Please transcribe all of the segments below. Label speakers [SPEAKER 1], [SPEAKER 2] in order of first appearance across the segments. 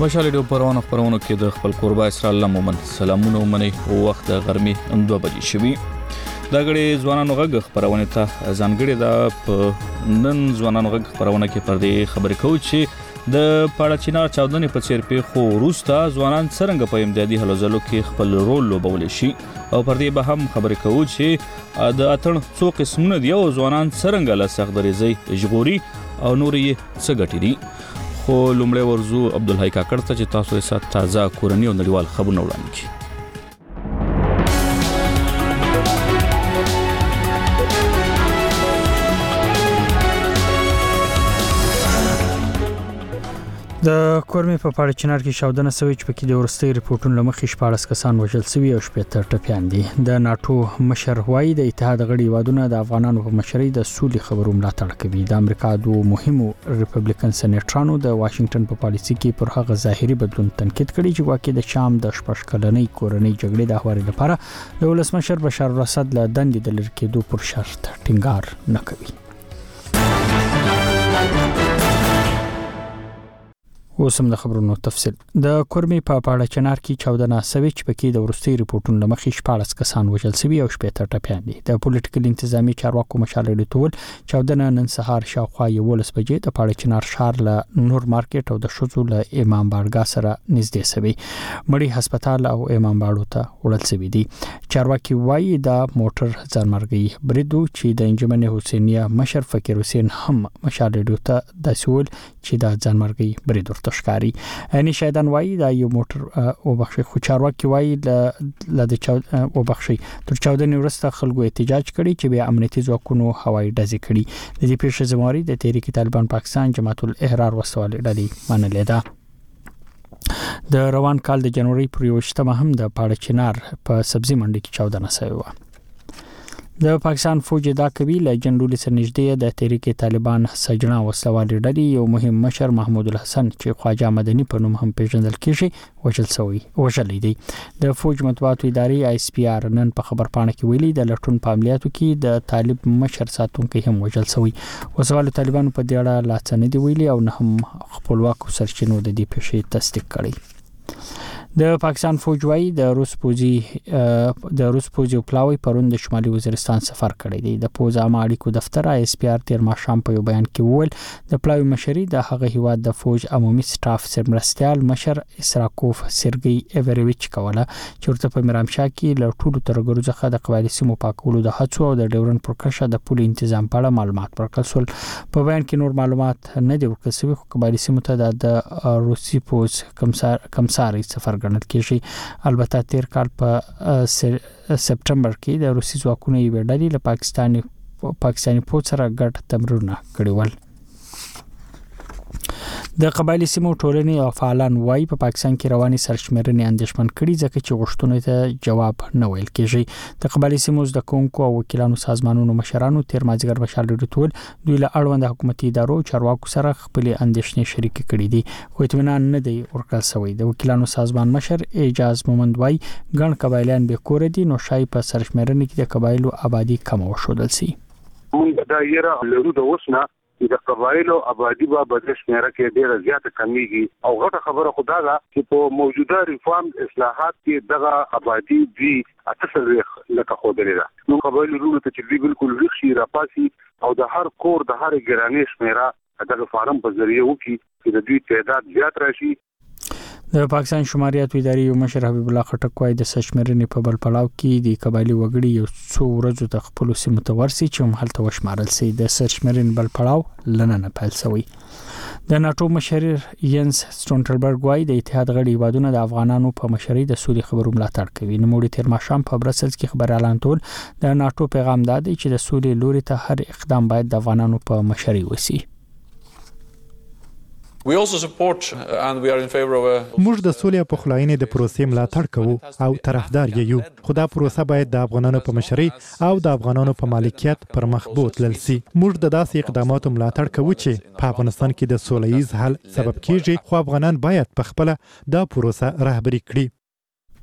[SPEAKER 1] مشال ډیو پرونه کې د خپل قربا اسرائیل مومن سلامونه ومني او وخت د غرمې 2 بجې شوي دا غړي ځوانانو غږ خبرونه ته ځانګړي د نن ځوانانو غږ خبرونه کې پر دې خبرې کوي چې د پاړچینار چاودنې په چیر په خو روستا ځوانان څنګه په امدادي هلو ځلو کې خپل رول لوبول شي او پر دې به هم خبرې کوي چې د اتن څو قسمونه دی او ځوانان څنګه له سختريزي اجغوري او نوري څه ګټي دي خو لومړی ورزو عبدالحی کاکړ ته چې تاسو یې سات تازه کورنی او نړیوال خبرونه وړاندې کړي.
[SPEAKER 2] د کورمې په پاړچینار کې چاودنه شوې چې پکې د ورستي ریپورتونو لمخې 14 کسان وژل شوي او 15 ټپيان دي. د ناتو مشر وایي د اتحاد غړي وادونه د افغانانو په مشرۍ د سولې خبرو ملاتړ کوي. د امریکا دوه مهمو ریپبلیکن سېنیټرانو د واشنگټن په پالیسي کې پر هغه ظاهري بدلون تنقید کړی چې واقع د شام د شپږ کلنۍ کورنۍ جګړې د هواري لپاره د ولسمشر بشار الاسد له دندې د لری کېدو پر شرط ټینګار نه کوي. اوسم د خبرونو تفصیل. د کورمې په پاړچینار کې چاودنه شوې چې پکې د ورستي ریپورتونو لمخې 14 کسان وژل شوي او 15 ټپيان دي. د پولیټیکل انتظامی چارواکو مشال ډیټول چاودنه نن سهار شاوخوا 11 بجې د پاړچینار ښار له نور مارکیټ او د شوزو له امام باړګا سره نږدې شوی. مړی هسپتال او امام باړو ته وړل شوی دي. چارواکي وایي د موټر ځانمرګي بریدو چې د انجمن حسینیه مشر فقیر حسین هم مشال ډیټ د سول چې د ځانمرګي برید تشکاری اني شایدان وایي دا یو موټر او بخشي خو چارواکي وایي د او بخشي تر چاودنې وروسته خلکو احتجاج کړي چې به امنیتي ځواکونو هوایي ډزې کړي. د دې پیښې زمواري د تحریک طالبان پاکستان جماعت الاحرار وسوال ډلې منلې ده. د روان کال د جنوري پر 28 هم د پاړچینار په سبزی منډي کې چاودنه شوې و. د پاکستان فوج د کوي له جنډول سره نږدې د تحریک طالبان سجنا وسوال ډلې یو مهم مشر محمود الحسن چې خواجه مدني په نوم هم پیژندل کیږي وژل دي. د فوج مطبوعاتو ادارې آی اس پی آر نن په خبر پاڼه کې ویلي د لټون په عملیاتو کې د طالب مشر ساتونکو هم وژل شوی. وسوال طالبان په دې اړه لا څه نه دی ویلي او نه هم خپلواک سرچینو د دې پیښې تصدیق کړي. د پاکستان فوج وايي د روس پوځي پلاوی پرون د شمالي وزیرستان سفر کړی دی. د پوز عامه اړیکو دفتر آی اس پی آر تیر ماښام په یو بیان کې وویل د پلاوی مشري د هغه هیواد د فوج عمومي سټاف سرمرستيال مشر اسراکوف سرګي ایورویچ کوله چې ورته په میرامشاه کې له ټولو ترګرو څخه د قبایلي سیمو پاکولو د هڅو او د ډیورن پرکشه د پولي تنظیم په اړه معلومات ورکړل. په بیان کې نور معلومات نه دی ورکړل شوی خو قبایلي سیمو ته د روسي پوز کمساري سفر ګڼل کېږي. البته تیر کال په سپټمبر کې د روسي ځواکونو یو ډلې له پاکستاني پوځ سره ګډ تمرینونه کړي ول. د قبایلی سیمو ټولنې او فعالان وايي په پاکستان کې رواني سرشمېرنې اندېښمن کړي ځکه چې غوښتنو ته جواب نه ویل کېږي. د قبایلی سیمو د کوونکو او وکیلانو سازمانونو مشرانو تیر مازیګر مشال ډیټول دوی له اړوند حکومتي ادارو چارواکو سره خپل اندېښنې شریک کړي دي خو اطمینان نه دی ورکړل شوی. د وکیلانو سازمان مشر اعجاز مومند وايي ګڼ قبایلیان به کور دي نو شای په سرشمېرنې کې د قبایلو آبادی کم وشودل شي.
[SPEAKER 3] موږ دا یره له د وسنه د قبایلو آبادی په بدل شمیره کې ډیره زیاته کمیږي او غټه خبره خدا ده چې په موجوده ریفارم اصلاحات کې دغه آبادی دی اتصل لکه خوده ده. نو قبایلو ورونو ته چې بالکل رخصي راپاسي او د هر کور د هر ګرانې شمیره دغه فارم په ذریعہ وکي چې د دوی تعداد زیات راشي.
[SPEAKER 2] د پاکستان شماریاتو ادارې یو مشر حبیب الله خټک وايي د سشمرنې په بل پړاو کې د قبایلی وګړي یو څو ورځې د خپل سیمه ته ورسي چې هم هلته وشمارل شي. د سشمرنې بل پړاو لننه پیل شوی. د ناتو مشر ینس سټولټنبرګ وايي د اتحاد غړي هیوادونه د افغانانو په مشرۍ د سولې خبرو ملاتړ کوي. نوموړي تیر ماښام په برسلز کې خبر اعلان کړ د ناتو پیغام دادی چې د سولې لوري ته هر اقدام باید د افغانانو په مشرۍ وسی.
[SPEAKER 4] موږ د سولې په خلاینې د پروسې ملاتړ کوو او طرفدار یو خو دا پروسه باید د افغانانو په مشرۍ او د افغانانو په مالکیت پر مخ بوتلل شي. موږ د داسې اقداماتو ملاتړ کوو چې په افغانستان کې د سولهییز حل سبب کیږي خو افغانان باید په خپل دا پروسه رهبري کړي.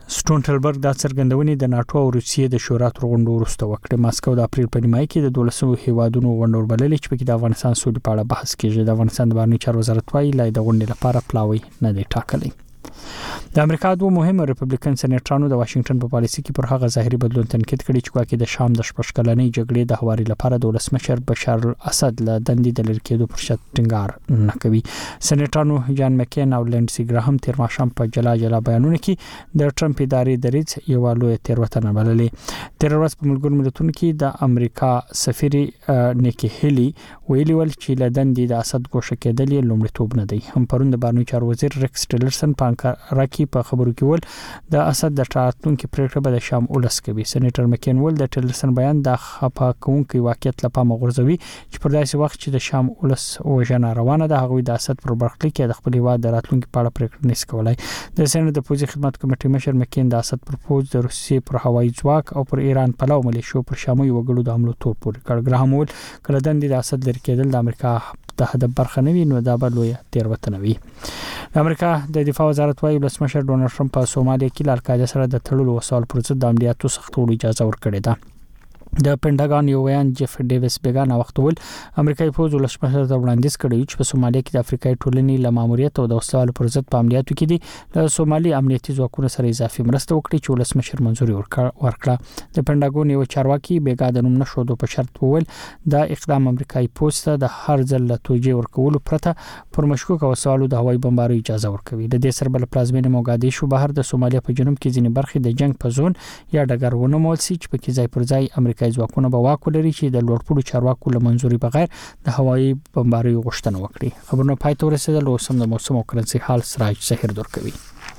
[SPEAKER 2] سټونټلبرګ دا څرګندونې د ناتو او روسیې د شورا تر غونډو وروسته وکړه. ماسکو د اپریل په نیمایي کې د 12 هیوادونو غونډه وربللې چې په کې د افغانستان سولې په اړه بحث کیږي. د افغانستان د بهرنیو چارو وزارت وايي لای د غونډې لپاره پلاوی نه دی ټاکلی. د امریکا دوه مهمه ریپبلیکن سېنیټرانو د واشنگټن په پالیسي کې پر هغه ظاهري بدلون تنقید کړی چې واکې د شام د شپږکلنۍ جګړې د هواري لپاره د ولسمشر بشار الاسد له دندې د لری کېدو پر شرط ټینګار نه کوي. سېنیټرانو جان مکین او لینډسي ګراهم تیر ماښام په جلا بیانونه کې د ټرمپ ادارې دریځ یو لوی تیروتنه بللې. تیر ورځ په ملګرو ملتونو کې د امریکا سفیر نیکی هیلی ویلي ول چې له دندې د اسد ګوښه کېدل یې لومړیتوب نه دی. هم پرون د بهرنیو چارو وزیر ریکس ټیلرسن راکی په خبرو کې ول د اسد د راتلونکي پریکړه به د شام ولس کوي. سېنیټر مکین ول د ټیلرسن بیان د خپاکونکو واقعیت لپاره غورځوي چې پر داسې وخت چې د شام ولس وژنه روانه ده هغه د اسد پر برخلیک کې د خپل هیواد د راتلونکي په اړه پریکړه نشي کولای. د سېنات د پوځي خدمات کمیټې مشر مکین د اسد پر پوځ د روسیې پر هوایي ځواک او پر ایران پلاو ملیشو پر شامي وګړو د حملو تور پورې کړ. ګراهم ول کله دندې د اسد لري کېدل د امریکا د هدف برخه نه وي نو دا به لوی تیروتنه وي. د امریکا د دفاع وزارت وايي ولسمشر ډونالد ټرمپ په سومالیا کې له القاعده سره د تړلو وسایل پر ضد د عملیاتو سختولو اجازه ورکړې ده. د پینټاګان یو ویان جف ډیویس بیگان وخت ول امریکایي پوځ ولسمشر ته وړاندیز کړی چې په سومالیا کې د افریقای ټولنې له ماموریت او د وسایلو پر ضد په عملیاتو کې د سومالي امنیتي ځواکونو سره اضافي مرسته وکړي چې ولسمشر منځوري ورکړه. د پینټاګون یو چارواکي بیگا د نوم نشو په شرط وول دا اقدام امریکایي پوځ ته د هر ځل له توجیه ورکولو پرته پر مشکوک وسایلو د هوایي بمبارۍ اجازه ورکوي. د دې سربل پلازمینه موګادیشو بهر د سومالیا په جنوب کې ځینې برخې د جنگ په زون یا ډګر ونه مول سي چې په کې ځای پر ځای امریکایي ځواکونه به ولري چې د لوړپوړو چارواکو له منځوري بغیر د هوایي بمبارۍ غوښتنه وکړي. خبرونه پای ته ورسېدل او سم د موسم او کرنسي حال سراج ظهیر درکوي.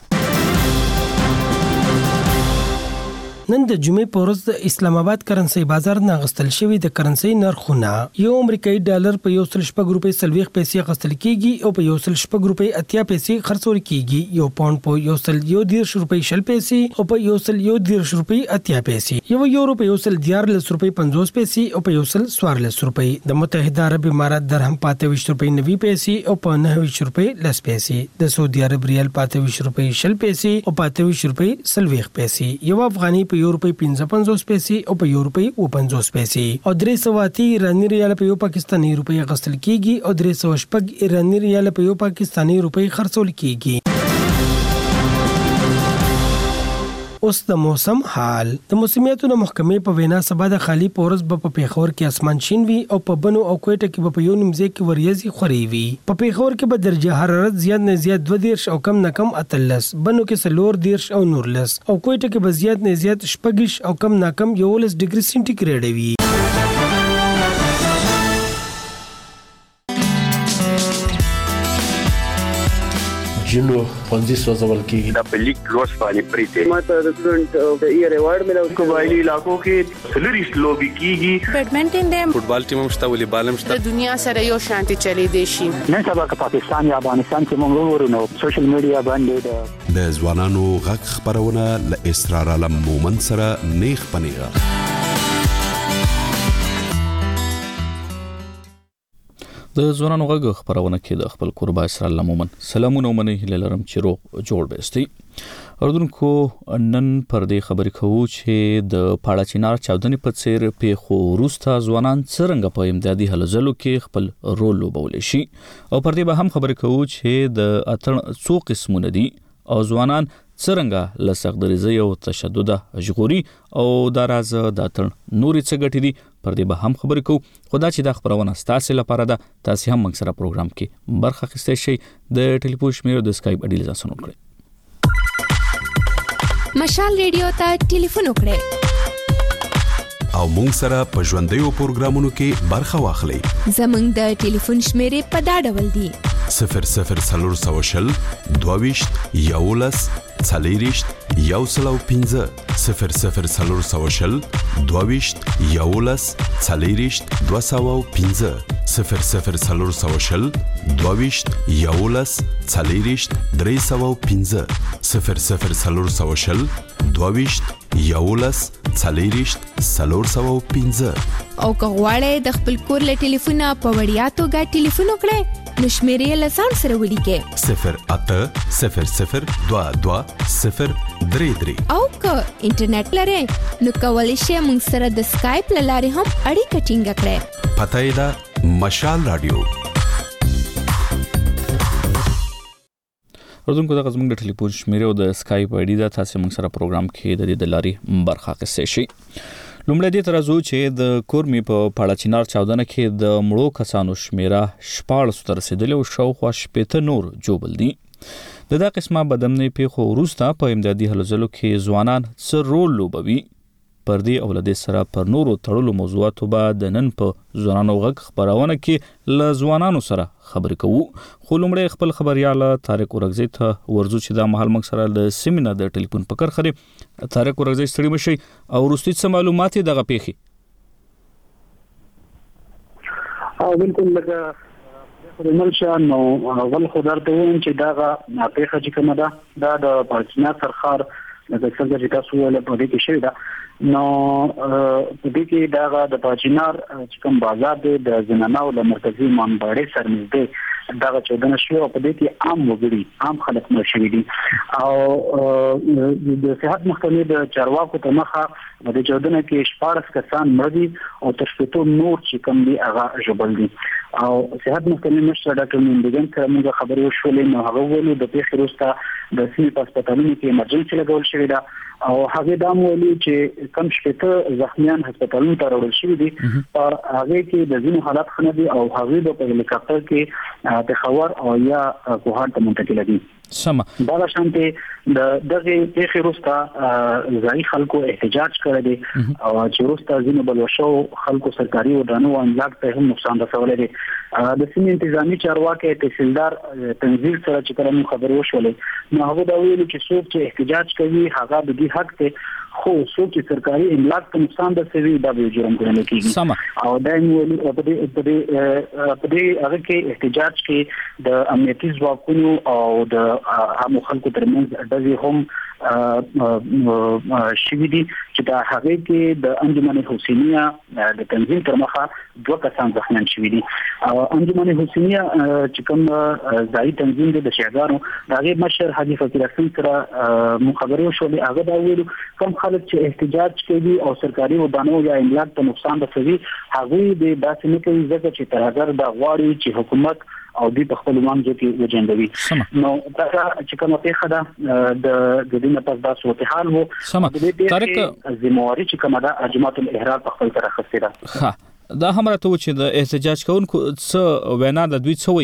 [SPEAKER 5] نن د جمعې په ورځ د اسلام آباد کرنسي بازار نه غستل شوی د کرنسي نرخونه یو امریکایي ډالر په 1.6 روپۍ 40 پیسې غستل کیږي او په 1.6 روپۍ 80 پیسې خرڅول کیږي. یو پاوند په 1.10 روپۍ 60 پیسې او په 1.10 روپۍ 80 پیسې. یو یورو په 1.14 روپۍ 50 پیسې او په 1.14 روپۍ. د متحده عرب امارات درهم په 28 روپۍ 90 پیسې او په 29 روپۍ 10 پیسې. د سعودي عرب ریال په 28 روپۍ 60 پیسې او په 28 روپۍ 40 پیسې. یو افغاني په یو روپۍ 55 پیسې او په یو روپۍ 50 پیسې. او 380 ایرانی ریال په یو پاکستاني روپۍ غستل کیږي او 300 ایرانی ریال په یو پاکستاني روپۍ خرڅول کیږي. اوس د موسم حال. د موسمیاتو د محکمې په وینا سبا د خالی پورس په پیښور کې اسمان شین وي او په بنو او کوټه کې په یو نیمځای کې وریځي خوري وي. په پیښور کې به درجه حرارت زیات نه زیات 2 او کم نه کم 13، بنو کې 14 او 19 او کوټه کې به زیات نه زیات 18 او کم نه کم 11 ډیګري سنټیګریډ وي.
[SPEAKER 6] جنو پنځه سوځول کېږي
[SPEAKER 3] د بلیک لوس باندې پریته
[SPEAKER 7] ماته د سټډنټ د ایئر ایوارډ ملو
[SPEAKER 3] قبایلی علاقو کې سلریس لوبي کیږي.
[SPEAKER 8] بیډمنټن د
[SPEAKER 9] فوټبال ټیم مشته ولې بالم شته.
[SPEAKER 8] د دنیا سره یو شانتي چلی دی شي.
[SPEAKER 10] نن سبا که پاکستان یا افغانستان کې موږ ورونو سوشل میډیا باندې
[SPEAKER 11] د ځوانانو غږ خبرونه ل اسرار علم مومن سره نیخ پنیغه.
[SPEAKER 1] د ځوانانو غږ خبرونه کې د خپل قربا اسرار لمومن سلامونه ومنه لرم چې روغ جوړ بهستي. اردوونکو نن پر دې خبرې کوو چې د پاړه چینار چاودنې په څیر پیښو وروسته ځوانان څرنګه په امدادي هلو ځلو کې خپل رول لوبولی شي او پر دې به هم خبرې کوو چې د اتڼ څو قسمونه دي او ځوانان څرنګه له سختدریزۍ او تشدد ژغوري او دا راز د اتڼ نورې څه ګټې دي پر دې به هم خبرې کوو. خو دا چې دا خبرونه ستاسې لپاره ده تاسې هم موږ سره پروګرام کې برخه اخیستی شئ. د ټلیفون شمېره د سکایپ اډي له ځان سره نوټ کړئ.
[SPEAKER 12] مشال ریډیو ته ټلیفون وکړئ
[SPEAKER 11] او موږ سره په ژوندیو پروګرامونو کې برخه واخلئ.
[SPEAKER 12] زموږ د ټلیفون شمېرې په دا ډول دي: 00420 22 11 40 115 00420 22 11 40 215 00420 22 11 40 315 00420 22 11 40 315. او که غواړئ د خپل کور له ټلیفونه په وړیا توګه ټلیفون وکړئ
[SPEAKER 9] نشمیرې لسان سره ولیکئ
[SPEAKER 12] 08000220333
[SPEAKER 9] او که انټرنیټ لرئ نو کولی شئ موږ سره د اسکایپ له لارې هم اړیکه ټینګ کړئ.
[SPEAKER 12] پته یې ده مشال رادیو.
[SPEAKER 1] ورزونکو دغه زموږ د ټلیفون شمیره او د اسکایپ آی ډي دا تاسو موږ سره پروګرام کې د دې د لارې برخه اخیستئ شئ. لومړی دې ترازو چې د کورمي په پاړچینار چاودنه کې د مړو کسانو شمیره 14 تر رسیدلې او شاوخوا 80 نور جوړل دي. دا قسمه بدمنې پیښو وروسته په امدادي هلو ځلو کې ځوانان څه رول لوبوي. پر دې اولادې سره پر نورو تړلو موضوعاتو به د نن په ځوانانو غږ خبرونه کې له ځوانانو سره خبرې کوو. خو لومړی خپل خبريال طارق اورغزي ته ورزو چې دا مهال موږ سره د سیمینار د ټلیفون په کرخري. طارق اورغزي ستړي مشي او وروستي څه معلومات دغه پیښې؟
[SPEAKER 10] بالکل لکه ملشان نو ول خدار ته وین چې دا پیښه چې کومه ده دا د پاکستان سرخار د څنګه چې تاسو ول په دې کې شوی دا نو په دې کې دا د پاچینار چې کوم بازار دی د زنانو له مرکزی منبرې سره نږدې دا چودنه شو په دې کې عام وګړي عام خلک مړ شوي دي او د صحت محکمې د چارواکو ته مخه د چودنه کې 14 کسان مړ دي او تر 70 نور چې کوم دي هغه ژوبل دي او صحت محکمې مشر ډاکټر موندګن سره موږ خبرې وشولې نو هغه ویلي د پیښې وروسته د سیمې په هسپتالونو کې ایمرجنسي لګول شوې ده او هغه دا ویلي چې کم شپته زخمیان هسپتالونو ته راوړل شوي دي او هغه کې د ځینو حالات خنه دي او هغه په هلیکاپټر کې پېښور او یا کوهاټ ته منتقل دي.
[SPEAKER 1] سم
[SPEAKER 10] دا شانته دغه پیښې وروسته ځای خلکو احتجاج کړی دي او چې وروسته ځینو بلوشو خلکو سرکاري ودانو او املاک ته هم نقصان رسولی دی. د سیمې انتظامی چارواکي تحصیلدار تنزیل سره چې کله خبرې وشولې نو هغه دا ویلي چې څوک چې احتجاج کوي هغه د دې حق ته خو څوک چې سرکاري املاک ته نقصان رسوي دا به جرم ګڼل کیږي او دا ویلي په دې هغه کې احتجاج کې د امنیتي ځواکونو او د عامو خلکو ترمنځ ډزې هم شوي دي چې دا هغه کې د انجمن حسینیه د تنظیم تر مخه 2 کسان زخمیان شوي دي او انجمن حسینیه چې کوم ځای تنظیم د شهګانو دغه مشر حاجی فقیر حسین سره مخابره شولې هغه دا ویلو کوم خلک چې احتجاج کوي او سرکاري ودانو یا املاک ته نقصان رسوي هغه د داسې نه کوي ځکه چې تر هغه د غواړي چې حکومت او د خپل مانځو کې وجنګوي نو دا چې کومه پیښه ده د دې نه پس دا صورت حال وو طارق زمواري چې کومه ده جماعت الاحرار په خپل طرف خسته
[SPEAKER 1] ها دا هم راته و چې د احتجاج کوونکو څه وینا د دوی څه وی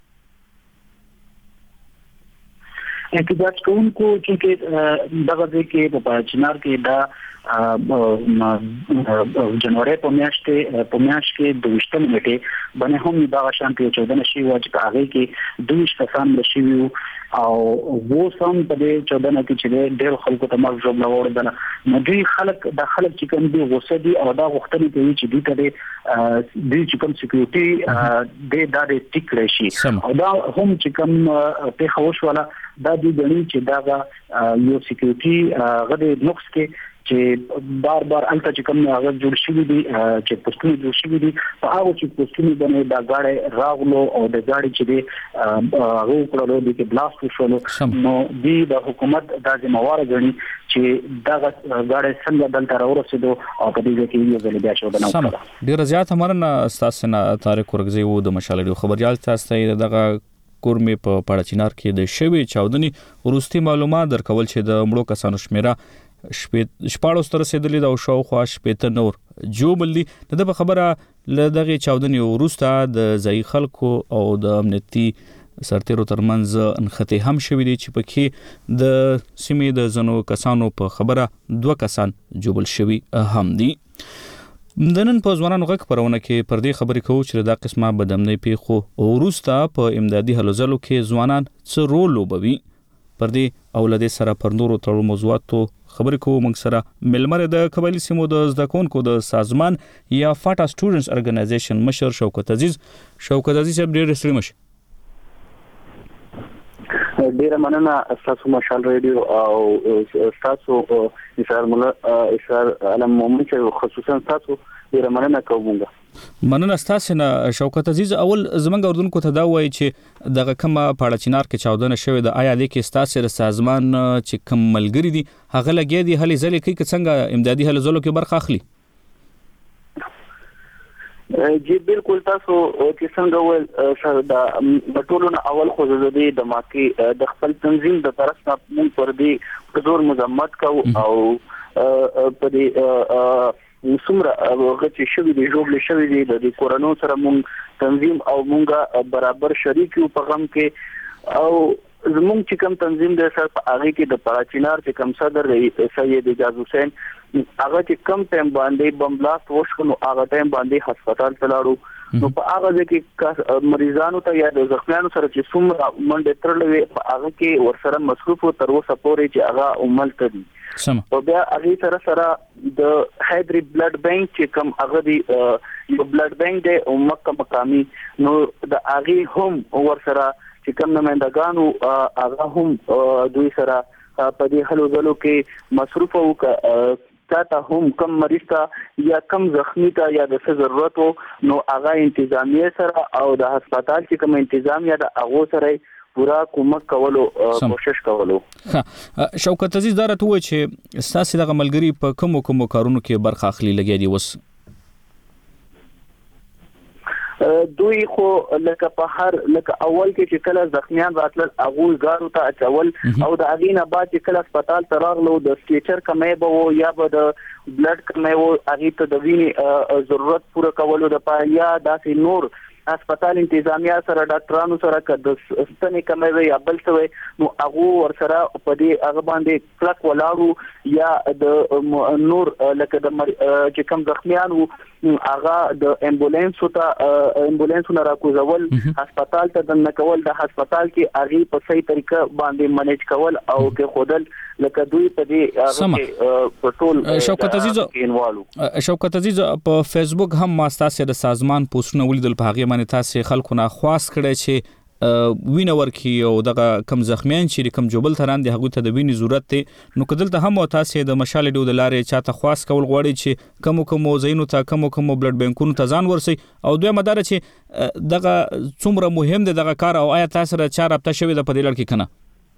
[SPEAKER 10] احتجاج کوونکو چې دغه کې په چنار کې دا جنوري په میاشت کې د وشتم نیټه باندې هم دا شانتي چودنه شي و چې هغه کې 2 کسان شي او وو سم په دې چودنه کې چې ډېر خلکو ته مرګ جوړ وړل نو دوی خلک چې کوم دي غوسه دي او دا غوښتنه کوي چې دوی ته د چې کوم سکیورټي د داري ټیک راشي او دا هم چې کوم په خوشواله دا دي غني چې دا یو سکیورټي غوډه نقص کې چې بار الته چې کوم هغه جوړ شوی دي چې پوسټونه جوړ شوی دي په هغه چې پوسټونه باندې دا غاړه راغلو او د غاړي چې هغه کړلو دي چې بلاست وشول نو د حکومت د ذمہوار غني چې دا غاړه څنګه دلته راورسېدو او په دې کې یو ځل بیا شو بناو
[SPEAKER 1] ډیر زیات همرنه استاد طارق اورغزي وو د مشالډي خبريال تاسو ته دغه کورمي په پاړچینار کې د شوی چاودنی وروستي معلومات درکول چې د مړو کسانو شمیره 14 تر رسیدلې دا شاوخوا 80 نور جوړل دي د خبره لدغه چاودنی وروسته د ځای خلکو او د امنیتي سرتیرو ترمنځ انخته هم شوې دي چې پکې د سیمې د زنو کسانو په خبره 2 کسان جوړل شوي هم دي. د نن په ځوانانو غږ خبرونه کې پر دې خبرې کوو چې دا قسمه بدمنۍ پیښو وروسته په امدادي هلو ځلو کې ځوانان څه رول لوبوي. پر دې اولادې سره پر نورو تړلو موضوعاتو خبرې کوو. موږ سره ملمر د قبایلی سیمو د زده کوونکو د سازمان یا فاټا سټوډنټس ارګنایزیشن مشر شوکت عزیز صاحب ډېر ستړي مشه.
[SPEAKER 7] ډیره مننه تاسو مشال ریډیو او تاسو اشار علم مومن چې خصوصا تاسو ډیره مننه کوم.
[SPEAKER 1] مننه ستاسو نه شوکت عزیز. اول زمنګ اردوونکو ته دا وایي چې دغه کومه پاړه چنار کې چاودنه شوې ده، آیا د کې ستاسو د سازمان چې کوم ملګری دي هغه لګیا دي هلې ځلې کوي که څنګه امدادي هلې ځلو کې برخه اخلي؟
[SPEAKER 7] جی بالکل تاسو چې څنګه ول سر د ټولو اول خو د ماکي د خپل تنظیم د طرف نه موږ پر دې حضور مذمت کوو او په دې څومره غچ شوی دی جوړل شوی دی د کورونو سره موږ تنظیم او موږ برابر شریک یو په غم کې او زموږ چې کوم تنظیم د سر په هغه کې د پراچینار چې کوم صدر سید اجاز حسین هغه چې کم ټایم باندې بم بلاست وشو نو هغه ټایم باندې هسپتال ته لاړو نو په هغه کې مریضانو ته یا د زخمیانو سره چې څومره منډه ترلوي په هغه کې ورسره مصروف تر اوسه پورې چې هغه عمل کوي. او بیا هغه سره د هایدري بلډ بانک چې کوم هغه دی یو بلډ بانک دی او مقامي نو د هغه هم ورسره چې کوم نمائندګانو هغه هم دوی سره په دې حلو ځلو کې مصروف او تا هم کم مریض ته یا کم زخمی ته یا د ضرورت نو هغه انتظامیه سره او د هسپتال چې کوم انتظام یا د هغه سره پورا کومک کولو کوشش کولو.
[SPEAKER 1] شوکت عزیز دا راته وایي چې ستاسو دغه ملګری په کومو کارونو کې برخه اخلي لګیا دي وس؟ دوی خو لکه په هر لکه اول کې چې کله زخمیان راتل هغه غارو ته اچول او د اغینه بعد چې کله هسپتال ته راغلو د سټیچر کمې به یا به د بلډ کمې وو هغه ته د وینې ضرورت پوره کولو د پایا داسې نور هسپتال انتظامیه سره ډاکټرانو سره د ستنې کمې وي یا بل څه نو هغه ورسره په دې هغه باندې کلک ولاړو یا د نور لکه د چې کوم زخمیان وو هغه د امبولانس نه راکوزول هسپتال ته د نکول د هسپتال کې هغه په صحیح طریقه باندې منیج کول او کې خودل لکه دوی په دې هغه په ټول شوکت عزیز په فیسبوک هم ما ستاسو د سازمان پوسټونه ولیدل په هغه باندې تاسو خلکو نه خواست کړی چې وینه ورکی او دغه کم زخمیان چې کم جوبل تران دي هغه ته د وینې ضرورت دی نو کدل ته هم تاسو د مشال ډو د لارې چاته خواست کول غواړي چې کوم زینو ته کوم بلډ بانکونو ته ځان ورسي او دوی مدار چې دغه څومره مهم دی دغه کار او آیا تاسو سره چا رابطه شوی د په دې لړ کې کنه؟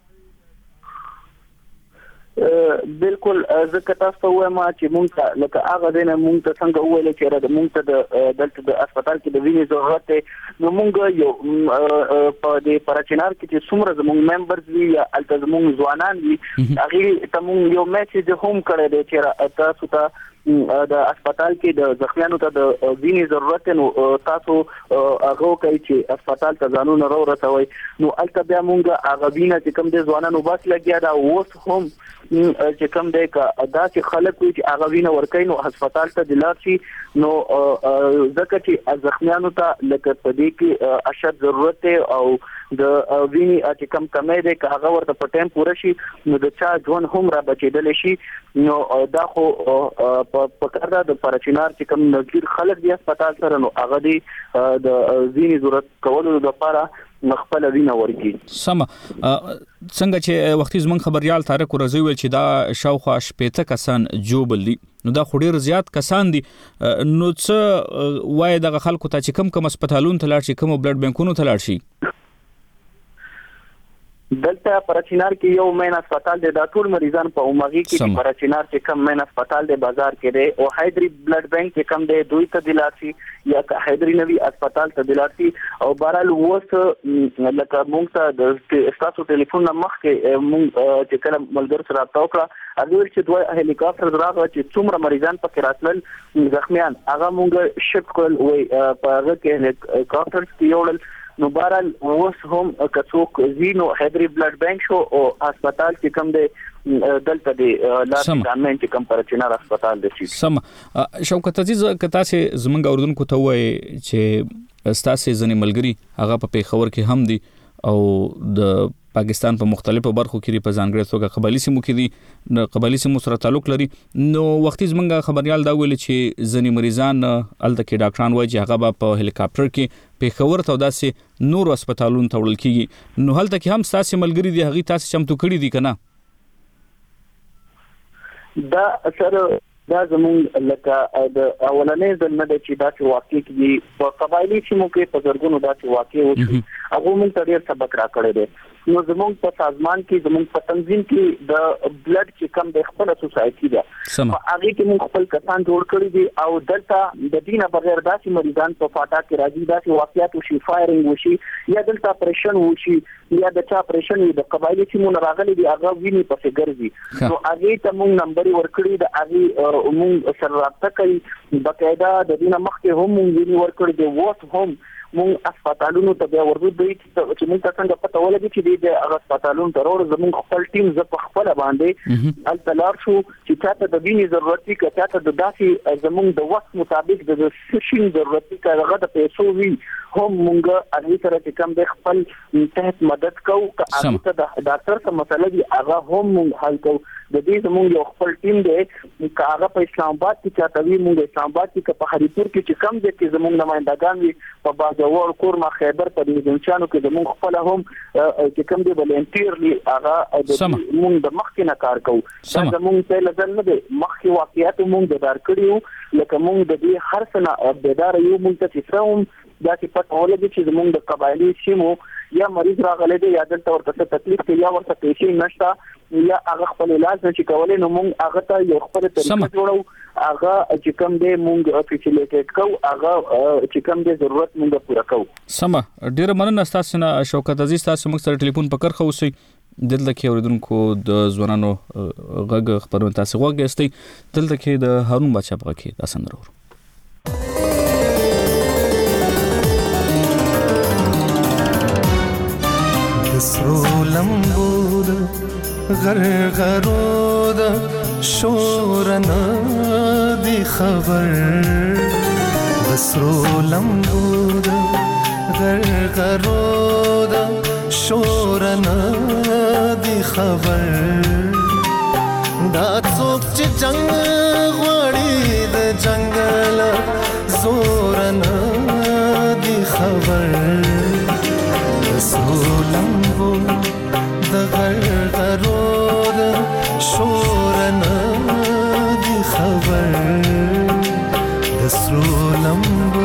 [SPEAKER 7] بالکل ځکه تاسو وایم چې مونږ لکه هغه دینه مونږ ته څنګه ویل چې را د مونږ ته دلته د هسپتال کې د وینې ضرورت نو مونږ یو په دې پراچینار کې چې څومره زموږ ممبرز وي یا الته زموږ ځوانان وي هغه ته مونږ یو میسج هم کړی دی چې تاسو ته د هسپتال کې د زخمیانو ته د وینې ضرورت نو تاسو هغه کوي چې هسپتال ته ځانونه راورسوي نو الته بیا مونږ هغه وینې چې کوم د ځوانانو بس لګیا دا اوس هم چې کوم دی کا دا چې خلک وي چې هغه وینه ورکوي نو هسپتال ته دلار شي نو ځکه چې زخمیانو ته لکه په دې کې اشد ضرورت او د ویني چې کم کمې ده که هغه ورته په ټایم پوره شي نو د چا ژوند هم را بچیدل شي نو دا خو په کار د پراچینار چې کم نظیر خلک دی هسپتال سره نو هغه دی د ویني ضرورت کولو لپاره مخبل وینه ورکی.
[SPEAKER 1] سم څنګه چې وختي زمون خبريال طارق ورزوی ویل چې دا شاوخوا 15 کسان جوبل دي نو دا خوري زیات کسان دي نو څه وای دغه خلکو ته چې کم هسپتالونو ته لاړ شي کوم بلډ بانکونو ته لاړ شي؟
[SPEAKER 7] دلته پراچینار کې یو مین هسپتال دی دا ټول مریضان په عمومي کې پراچینار چې کم مین هسپتال دی بازار کې دی او هایدري بلډ بانک چې کم دی دوی ته دلارسي یا هایدري نوي هسپتال ته دلارسي او بهرال وس لکه موږ ته د تاسو ټلیفون مخ کې موږ چې کله ملګر سره رابطه وکړه هغه چې دوه هلیکاپټر راغله چې څومره مریضان پکې راتلل زخمیان هغه موږ شپ کول وي په هغه کې هلیکاپټر کې یوړل نو بهرال اوس هم کڅوک زینو هایدري بلډ بانک شو او هسپتال کې کم دی دلته دی لاس ګورنمنت کې کم پراچینار هسپتال دی.
[SPEAKER 1] سم شوکت عزیز کته چې زمونږ اوردونکو ته وای چې ستاسو ځنې ملګری هغه په پیښور کې هم دی او د پاکستان په مختلفو برخو کې په ځانګړي توګه قبایلی سیمو کې دي قبایلی سیمو سره تعلق لري نو وختي زمونږ خبريال دا ویل چې ځنې مریضان الته کې ډاکټران وایي چې هغه په هلیکاپټر کې پیښور ته داسې نور هسپتالونو ته وړل کیږي نو هلته کې هم ستاسو ملګری دي هغه تاسو چمتو کړی دي کنه؟
[SPEAKER 7] دا سره دا زموږ لکه د اولنې ځل نه د چې داسې واقع کیږي په قبایلی سیمو کې په زرګونو داسې واقع وشي هغه موږ ته ډېر سبق راکړی دی. نو زموږ په سازمان کې زموږ په تنظیم کې د بلډ چې کم د خپل سوسایټي ده په هغه کې موږ خپل کسان جوړ کړی دي او دلته د دینه بغیر داسې مریضان په فاټا کې راځي داسې واقعیت وشي فایرینګ وشي یا دلته اپریشن وشي یا د چا اپریشن د قبایلی سیمو راغلي دي هغه ویني په ګرځي نو هغه ته موږ نمبر ورکړی د هغه موږ سره رابطه کوي بقاعده د دینه مخکې هم موږ ویني ورکړی دی وات هم موږ هسپتالونو ته بیا ورغو دوی چې موږ څنګه پته ولګي چې د هسپتالونو ته ورو زموږ خپل ټیم ز په خپل باندې التلار شو چې چاته د بینی ضرورت کې چاته د داسي زموږ د وخت مطابق د سیشن ضرورت کې هغه د پیسو وی هم موږ اړې سره چې کوم د خپل تحت مدد کوو که هغه ته د ډاکټر څخه مسله دي هغه هم موږ حل کوو. د دې زموږ یو خپل ټیم دی چې هغه په اسلام آباد کې چاته وی موږ اسلام آباد کې په هریپور کې چې کم دي چې زموږ نمائندگان وي په باجوړ کورما خیبر په دې ځنچانو کې زموږ خپل هم چې کم دي ولنټیرلی هغه موږ د مخکې نه کار کوو. زموږ په لږ نه دي مخکې واقعیت موږ دار کړیو لکه موږ د دې هر څه بیدار یو موږ ته چې څوم دا چې پټ ولګي چې زموږ د قبایلی سیمو یا مریض راغلی دی یا دلته ورته تکلیف کې یا ورته پیسې نشته یا هغه خپل علاج نشي کولای نو موږ هغه ته یو خپل طریقه جوړو هغه چې کوم دی موږ فیسیلیټیټ کوو هغه چې کوم دی ضرورت موږ پوره کوو.
[SPEAKER 1] سمه ډیره مننه تاسو نه شوکت عزیز تاسو موږ سره ټلیفون پکړ خو سي دلته کې اوریدونکو د ځوانانو غږ خبرونه تاسو وګورئ دلته کې د هارون بچا په کې تاسو نور
[SPEAKER 13] سرو لمبود غرغرود شورنا دی خبر سرو لمبود غرغرود شورنا دی خبر دا څوک چې جنگ غوړي د جنگل زورنا دی خبر سولمبو د غرغرود شورنا دی خبر د سولمبو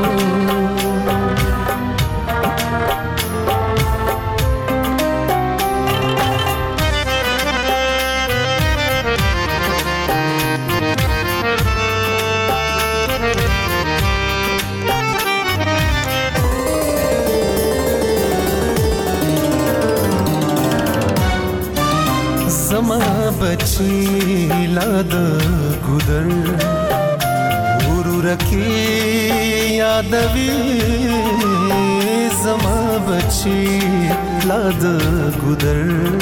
[SPEAKER 13] زما بچی لاد ګودر ورورکی یادوي زما بچی لاد ګودر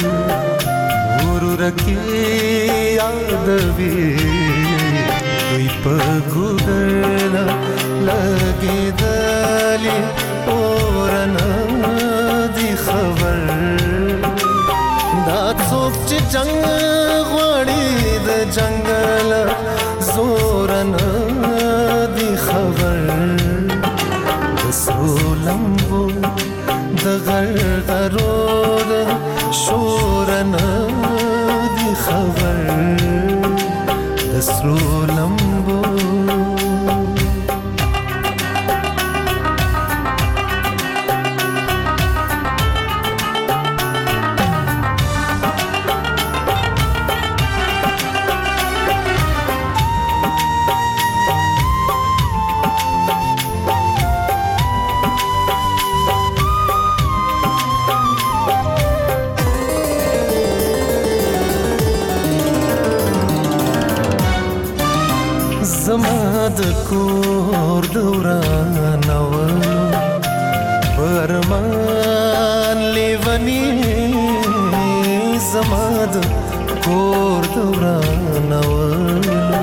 [SPEAKER 13] ورورکی یادوي دوی په ګودر لګې دلی اورنا دی خبر دا څوک چې جنگ غوړي د جنگل زورنا دی خبر د سولمبو د غرغرود شورنا دی خبر د سولمبو زما د کور دوران اولو پرمان لیونی زما د کور دوران اولو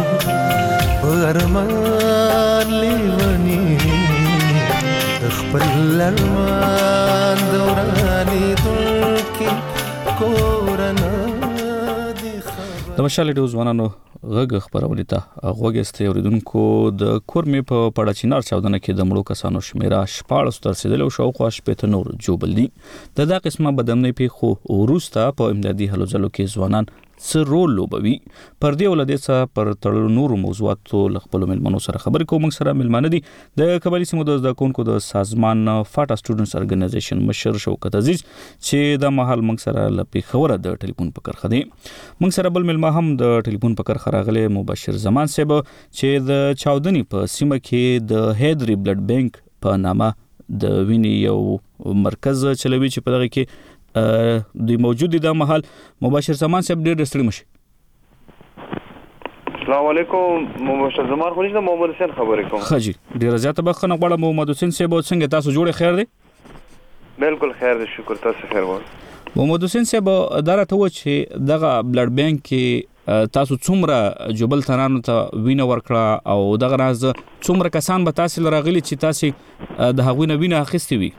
[SPEAKER 13] پرمان لیونی خپل لرمان دورانی دلکی کورنا
[SPEAKER 1] د مشال ډیو ځوانانو غږ خبرونه ته غوګسته اوریدونکو د کورمې په پړاچینار چاودنه کې د مړو کسانو شمیره 14 تر رسیدل او شاوخوا شپته نور جوبل دي د دا قسمه بدمنۍ په خو وروسته په امدادي هلو ځلو کې ځوانان څه رول لوبوي. پر دې ولدې څه پر تړلو نورو موضوعاتو له خپلو مېلمنو سره خبرې کوو. موږ سره مېلمانه دي د قبایلي سیمو د زده کوونکو د سازمان فاټا سټوډنټس ارګنایزیشن مشر شوکت عزیز چې د مهال موږ سره له پېښوره د ټلیفون په کرخه دی. موږ سره بل مېلمه هم د ټلیفون په کرخه راغلی مبشر زمان صاحب چې د چاودنې په سیمه کې د هیدري بلډ بانک په نامه د وینې یو مرکز چلوي چې په دغه کې دوی موجود دي د مهال. مبشر زمان صاحب ډېر ستړي مشي.
[SPEAKER 14] السلام علیکم. مبشر زمان خو نشته، محمد حسین خبرې کوم.
[SPEAKER 1] خجی ډېر زیاته بخښنه غواړم محمد حسین صاحب. څنګه تاسو جوړ خیر دی؟
[SPEAKER 14] بالکل خیر دی، شکر. تاسو خیر وو؟
[SPEAKER 1] محمد حسین صاحب دا راته و چې دغه بلډ بانک کې تاسو څومره جبل ترانو ته وینه ورکړه او دغه راز څومره کسان به تاسو لراغلي چې تاسو د هغوی نه وینه اخیستې وي؟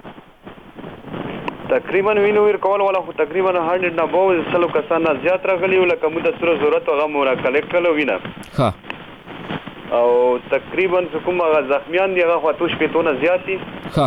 [SPEAKER 14] تقریبا وینه ورکول ولا خو تقریبا 100 نه به 100 کسان نه زیات راغلي ولا کوم د سره ضرورت هغه مورا کلیکټ کړو وینه. ها. او تقریبا کوم زخمیان دی هغه خو توش په تونه زیات دي.
[SPEAKER 1] ها.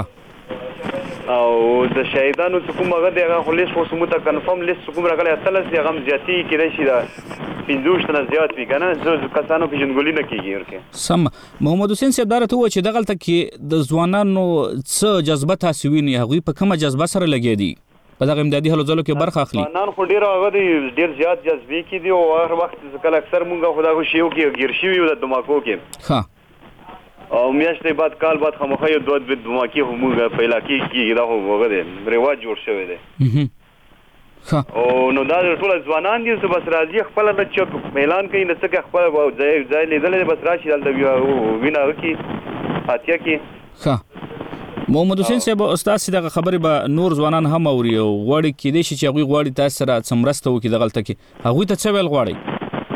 [SPEAKER 14] او د شهیدانو کوم هغه دغه خلیص خو سموته کنفرم لیست کوم راغلی اتلس دغه زیاتی کېدای شي دا 15 تنه زیات وي کنه زه کسانو په جنګولي نه کیږي ورکه
[SPEAKER 1] سم. محمد حسین صاحب دا راته و چې دغه تل کې د ځوانانو څه جذبه تاسو ویني هغه په کومه جذبه سره لګي دي په دغه امدادي هلو ځلو کې برخه اخلي؟
[SPEAKER 14] نن خو ډیر هغه ډیر زیات جذبې کې دي او هر وخت کله اکثر مونږه خدا خو شیو کې ګیر شي وي د دماکو کې.
[SPEAKER 1] ها.
[SPEAKER 14] او میاشتې بعد کال بعد خامخا یو دوه دماکي همغه په علاقې کې دا هو وګړي رواج جوړ شوی دی. او نو دا ټول ځوانان دي چې بس راځي خپل د چوک اعلان کوي نه څه خپل ځای لیدل بس راشي د وینا وکي اتیا کې.
[SPEAKER 1] ها. محمد حسین صاحب استاد دغه خبرې به نور ځوانان هم اوري او غواړي کې دي چې هغه غواړي تاسو سره څمرسته وکړي دغه تل کې هغه ته څه ویل غواړي؟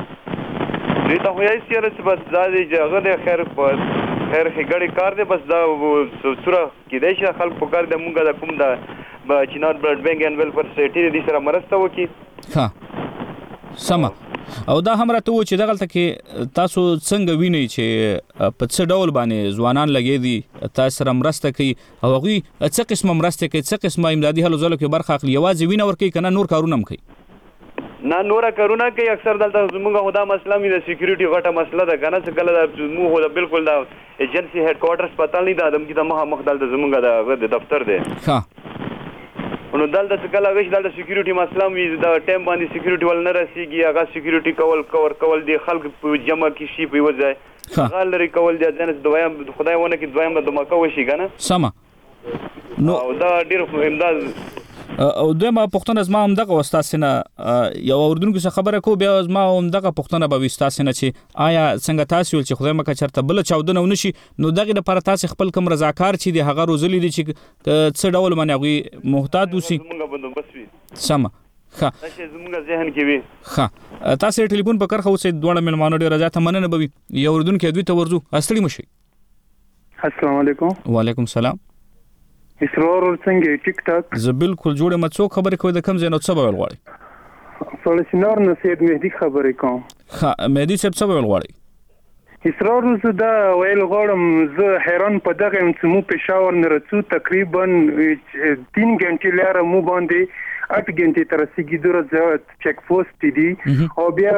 [SPEAKER 14] دې ته وایي چې بس دا دې هغه خیر په خیر هغړي کار دی بس دا سوره کې دی چې خلک په کار د مونږه د کوم د چینار بلډ بانک ان ویلفیر سوسایټي دې سره مرسته وکړي.
[SPEAKER 1] ها. سم. او دا هم راته و چې دغه کې تاسو څنګه وینئ چې په څه ډول باندې ځوانان لګي دي تاسو سره مرسته کوي او هغوی څه قسمه مرسته کوي څه قسمه امدادي هلو ځلو کې برخه اخلي یوازې وینه ورکوي که نه نور کارونه هم کوي؟
[SPEAKER 14] نه نور کارونه کوي اکثر دلته زموږ خو دا مسله مې د سکیورټي غټه مسله ده که نه څه کله موږ خو بالکل د ایجنسي هیډ کوارټرز پته نه ده دمکې ته مخامخ دلته زموږ د دفتر دی.
[SPEAKER 1] ښه.
[SPEAKER 14] نو دلته څه کله ویش دلته سکیورټي مسله مې د ټایم باندې سکیورټي ول نه رسېږي هغه سکیورټي کول دی خلک په جمع کې شي په یوه ځای هغه لرې کول دی ځان دویم خدای ونه کړي دویم د دماکه وشي که نه.
[SPEAKER 1] سمه.
[SPEAKER 14] نو دا ډېر امداد
[SPEAKER 1] او دویمه پوښتنه زما همدغه و ستاسې نه یو اورېدونکي څه خبره کوو بیا زما همدغه پوښتنه به وي ستاسې نه چې آیا څنګه تاسې ویل چې خدای مکړه چېرته بله چاودنه ونه شي نو دغې دپاره تاسې خپل کوم رضاکار چې دي هغه روزلي دي چې څه ډول باندې هغوی محتاط اوسي؟ سمه. ښه.
[SPEAKER 14] زموږ ذهن کې وي.
[SPEAKER 1] ښه. تاسې ټلیفون په کرښه اوسئ دواړه مېلمانو ډېره زیاته مننه به وي. یو اورېدونکی دوی ته ورځو ستړي مه شئ.
[SPEAKER 15] السلام علیکم.
[SPEAKER 1] وعلیکم السلام.
[SPEAKER 15] اسرار څنګه ټیک ټاک؟
[SPEAKER 1] زه بالکل جوړ یم. څوک خبرې کوي د کوم ځای نه څه به ویل غواړئ؟
[SPEAKER 15] فلسطینار نه سید مهدي خبرې کوم.
[SPEAKER 1] ښه مهدي صاحب څه به ویل غواړئ؟
[SPEAKER 15] اسرار زه دا ویل غواړم زه حیران په دغه یم چې مو پېښور نه رسو تقریبا 3 غنټې لاره مو باندې 8 غنټې تر رسېږي چیک پوسټ دي او بیا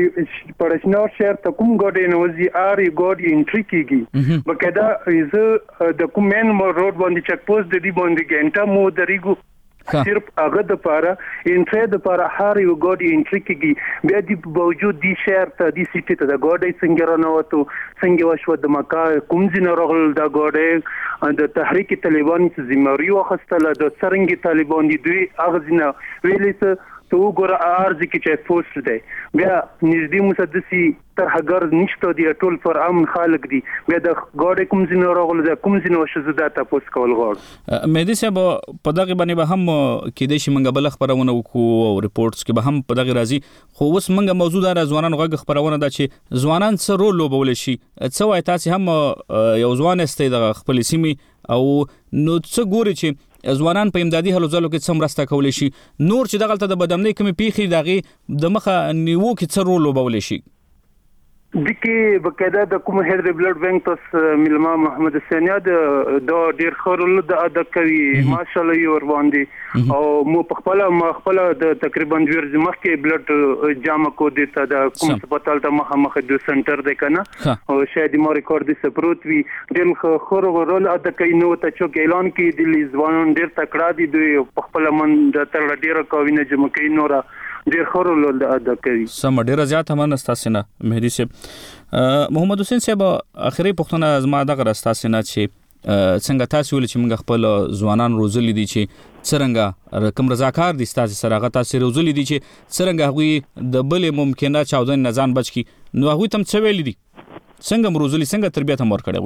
[SPEAKER 15] پرشنور شهر ته کوم ګاډی نه وځي ګاډي انټري کېږي باقاعده زه د کوم مین روډ باندې چیک پوسټ د دې باندې غنټه مو درېږو صرف هغه د پاره انټری د پاره هر یو ګاډي انټری کېږي بیا د باوجود دی شهر ته دی سیټي ته د ګاډي څنګه رانوتو څنګه وشو د مکا کوم ځای راغل د ګاډي د تحریک طالبان چې زمری واخستله د څرنګي طالبان دی دوی اغزنه ویلې ته وګوره ارزي کې چې پوسټ دی بیا نږدې مسدسي تر هغه نشته دی ټول پر امن خلک دی بیا د ګاډي کوم ځای راغل د کوم ځای وشو زده تاسو کول غواړم.
[SPEAKER 1] مهدي صاحب په دغه باندې به هم کې د شمنګ بل خبرونه وکړو او ریپورتس کې به هم په دغه راځي خو اوس منګه موضوع دا ځوانان غږ خبرونه ده چې ځوانان څه رول لوبول شي څه وای تاسو هم یو ځوان استئ د خپل سیمې او نو څه ګوري چې ځوانان په امدادي هلو ځلو کې څه مرسته کولی شي نور چې دغلته د بدامنۍ کومې پیښې د هغې د مخه نیوو کې څه رول لوبولی شي؟
[SPEAKER 15] دکې بقاعده د کوم هډ بلډ بانک تاسو ملما محمد حسینیا د ډیر خورل د ادا کوي ماشالله یو ور باندې او مو په خپل د تقریبا 2 ورځې مخکې بلډ جامع کو دیتا د کوم هسپتال ته مخ د سنټر د کنه او شاید مو ریکارډ دي سپروت وی ډیر خورل ادا کوي نو ته چوک اعلان کې د لیزوان ډیر تکړه دي د خپل من د تر ډیر کوینه جمع کوي نور ډیر خورل ادا کوي
[SPEAKER 1] سم ډیر زیات هم نستاسنه مهدی صاحب محمد حسین صاحب اخري پښتنه زما دغه راستاسنه چې څنګه تاسو ول چې موږ خپل ځوانان روزلې دي چې څنګه رقم رضاکار دي تاسو سره غا تاسو روزلې دي چې څنګه هغه د بل ممکنه چاودن نزان بچ کی نو هغه تم څه ویل دي څنګه روزلې څنګه تربیته مور کړي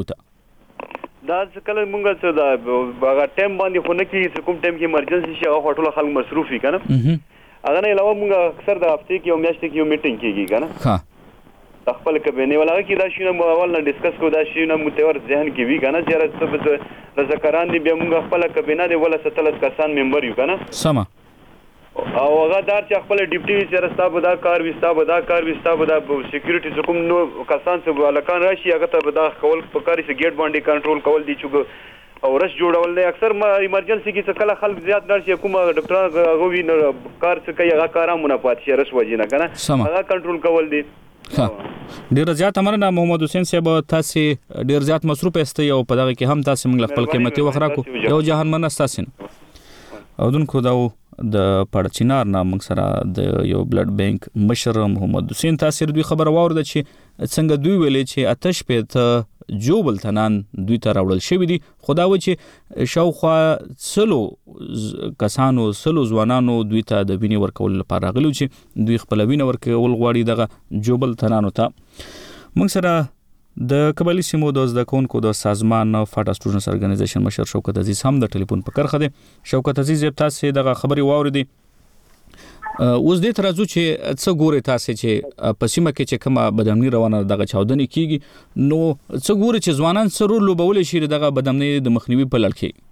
[SPEAKER 1] وته
[SPEAKER 14] دا کله مونږ څه دا هغه ټیم باندې خو نه کی کوم ټیم کې ایمرجنسي شي هغه ټول خلک مصروف وي کنه اگر نه علاوه موږ اکثر د هفته کې او میاشتې کې یو میټینګ کیږي کنه ها خپل کبینه ولا کې دا شی نه اول نه ډیسکس کو دا شی نه متور ذهن کې وی کنه چې راځه رضاکاران دي بیا موږ خپل کبینه دی ولا 17 کسان ممبر یو کنه
[SPEAKER 1] سم
[SPEAKER 14] او هغه دار چې خپل ډیپټي چې راستا بدا کار وستا بدا سکیورټي کوم نو کسان څه الکان راشي هغه ته بدا کول پکاري چې گیټ باندې کنټرول کول دي چې او رش جوړول دی اکثر ما ایمرجنسي کې څه کله خلک زیات نرسي کومه ډاکټر غوي نه کار څه کوي هغه کارامونه پات شي رش وجینه کنه هغه کنټرول کول دي
[SPEAKER 1] ډیر زیات امرنا محمد حسین صاحب تاسو ډیر زیات مصروف استي او په دغه کې هم تاسو موږ خپل قیمتي وخت راکو یو جهان منس تاسو او دونکو دا د پړچینار نام سره د یو بلډ بانک مشر محمد حسین تاسو دوی خبر واورده چې څنګه دوی ویلې چې آتش په جوبل تنان دوی ته راوړل شوی دي خدا و چې شاوخوا سلو کسانو سلو ځوانانو دوی ته د وینې ورکول لپاره غلو چې دوی خپل وینې ورکول غواړي دغه جوبل تنانو ته موږ سره د قبایلی سیمو د زده کوونکو د سازمان فاټا سټوډنټس ارګنایزیشن مشر شوکت عزیز هم د ټلیفون په کرخه دي شوکت عزیز تاسو دغه خبري واوریدي اوس دې ترازو چې څه ګوري تاسو چې په سیمه کې چې کومه بدامنی روانه دغه چاودنې کیږي نو څه ګوري چې ځوانان سره لوبول شي دغه بدامنی د مخنیوي په لړ کې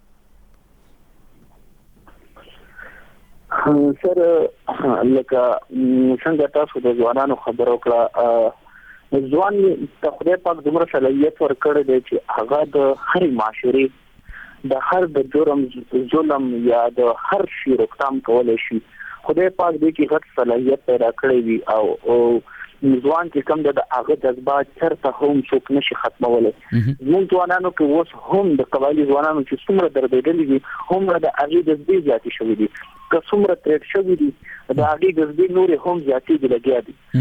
[SPEAKER 7] سره لکه څنګه تاسو د ځوانانو خبرو کړه ځوان ته خدای پاک دومره صلاحیت ورکړی دی چې هغه د هر معاشري د هر د جرم ظلم یا د هر شي روکثام کولای شي خدای پاک دې کې غټ صلاحیت پیدا کړی وي او ځوان چې کوم د هغه جذبات چرته هم څوک نشي ختمولای موږ ځوانانو کې اوس هم د قبایلی ځوانانو چې څومره دربېدلې دي هم د هغه جذبې زیاتې شوې دي که څومره ترېټ شوې دي د هغه جذبې نور هم زیاتې دي لګیا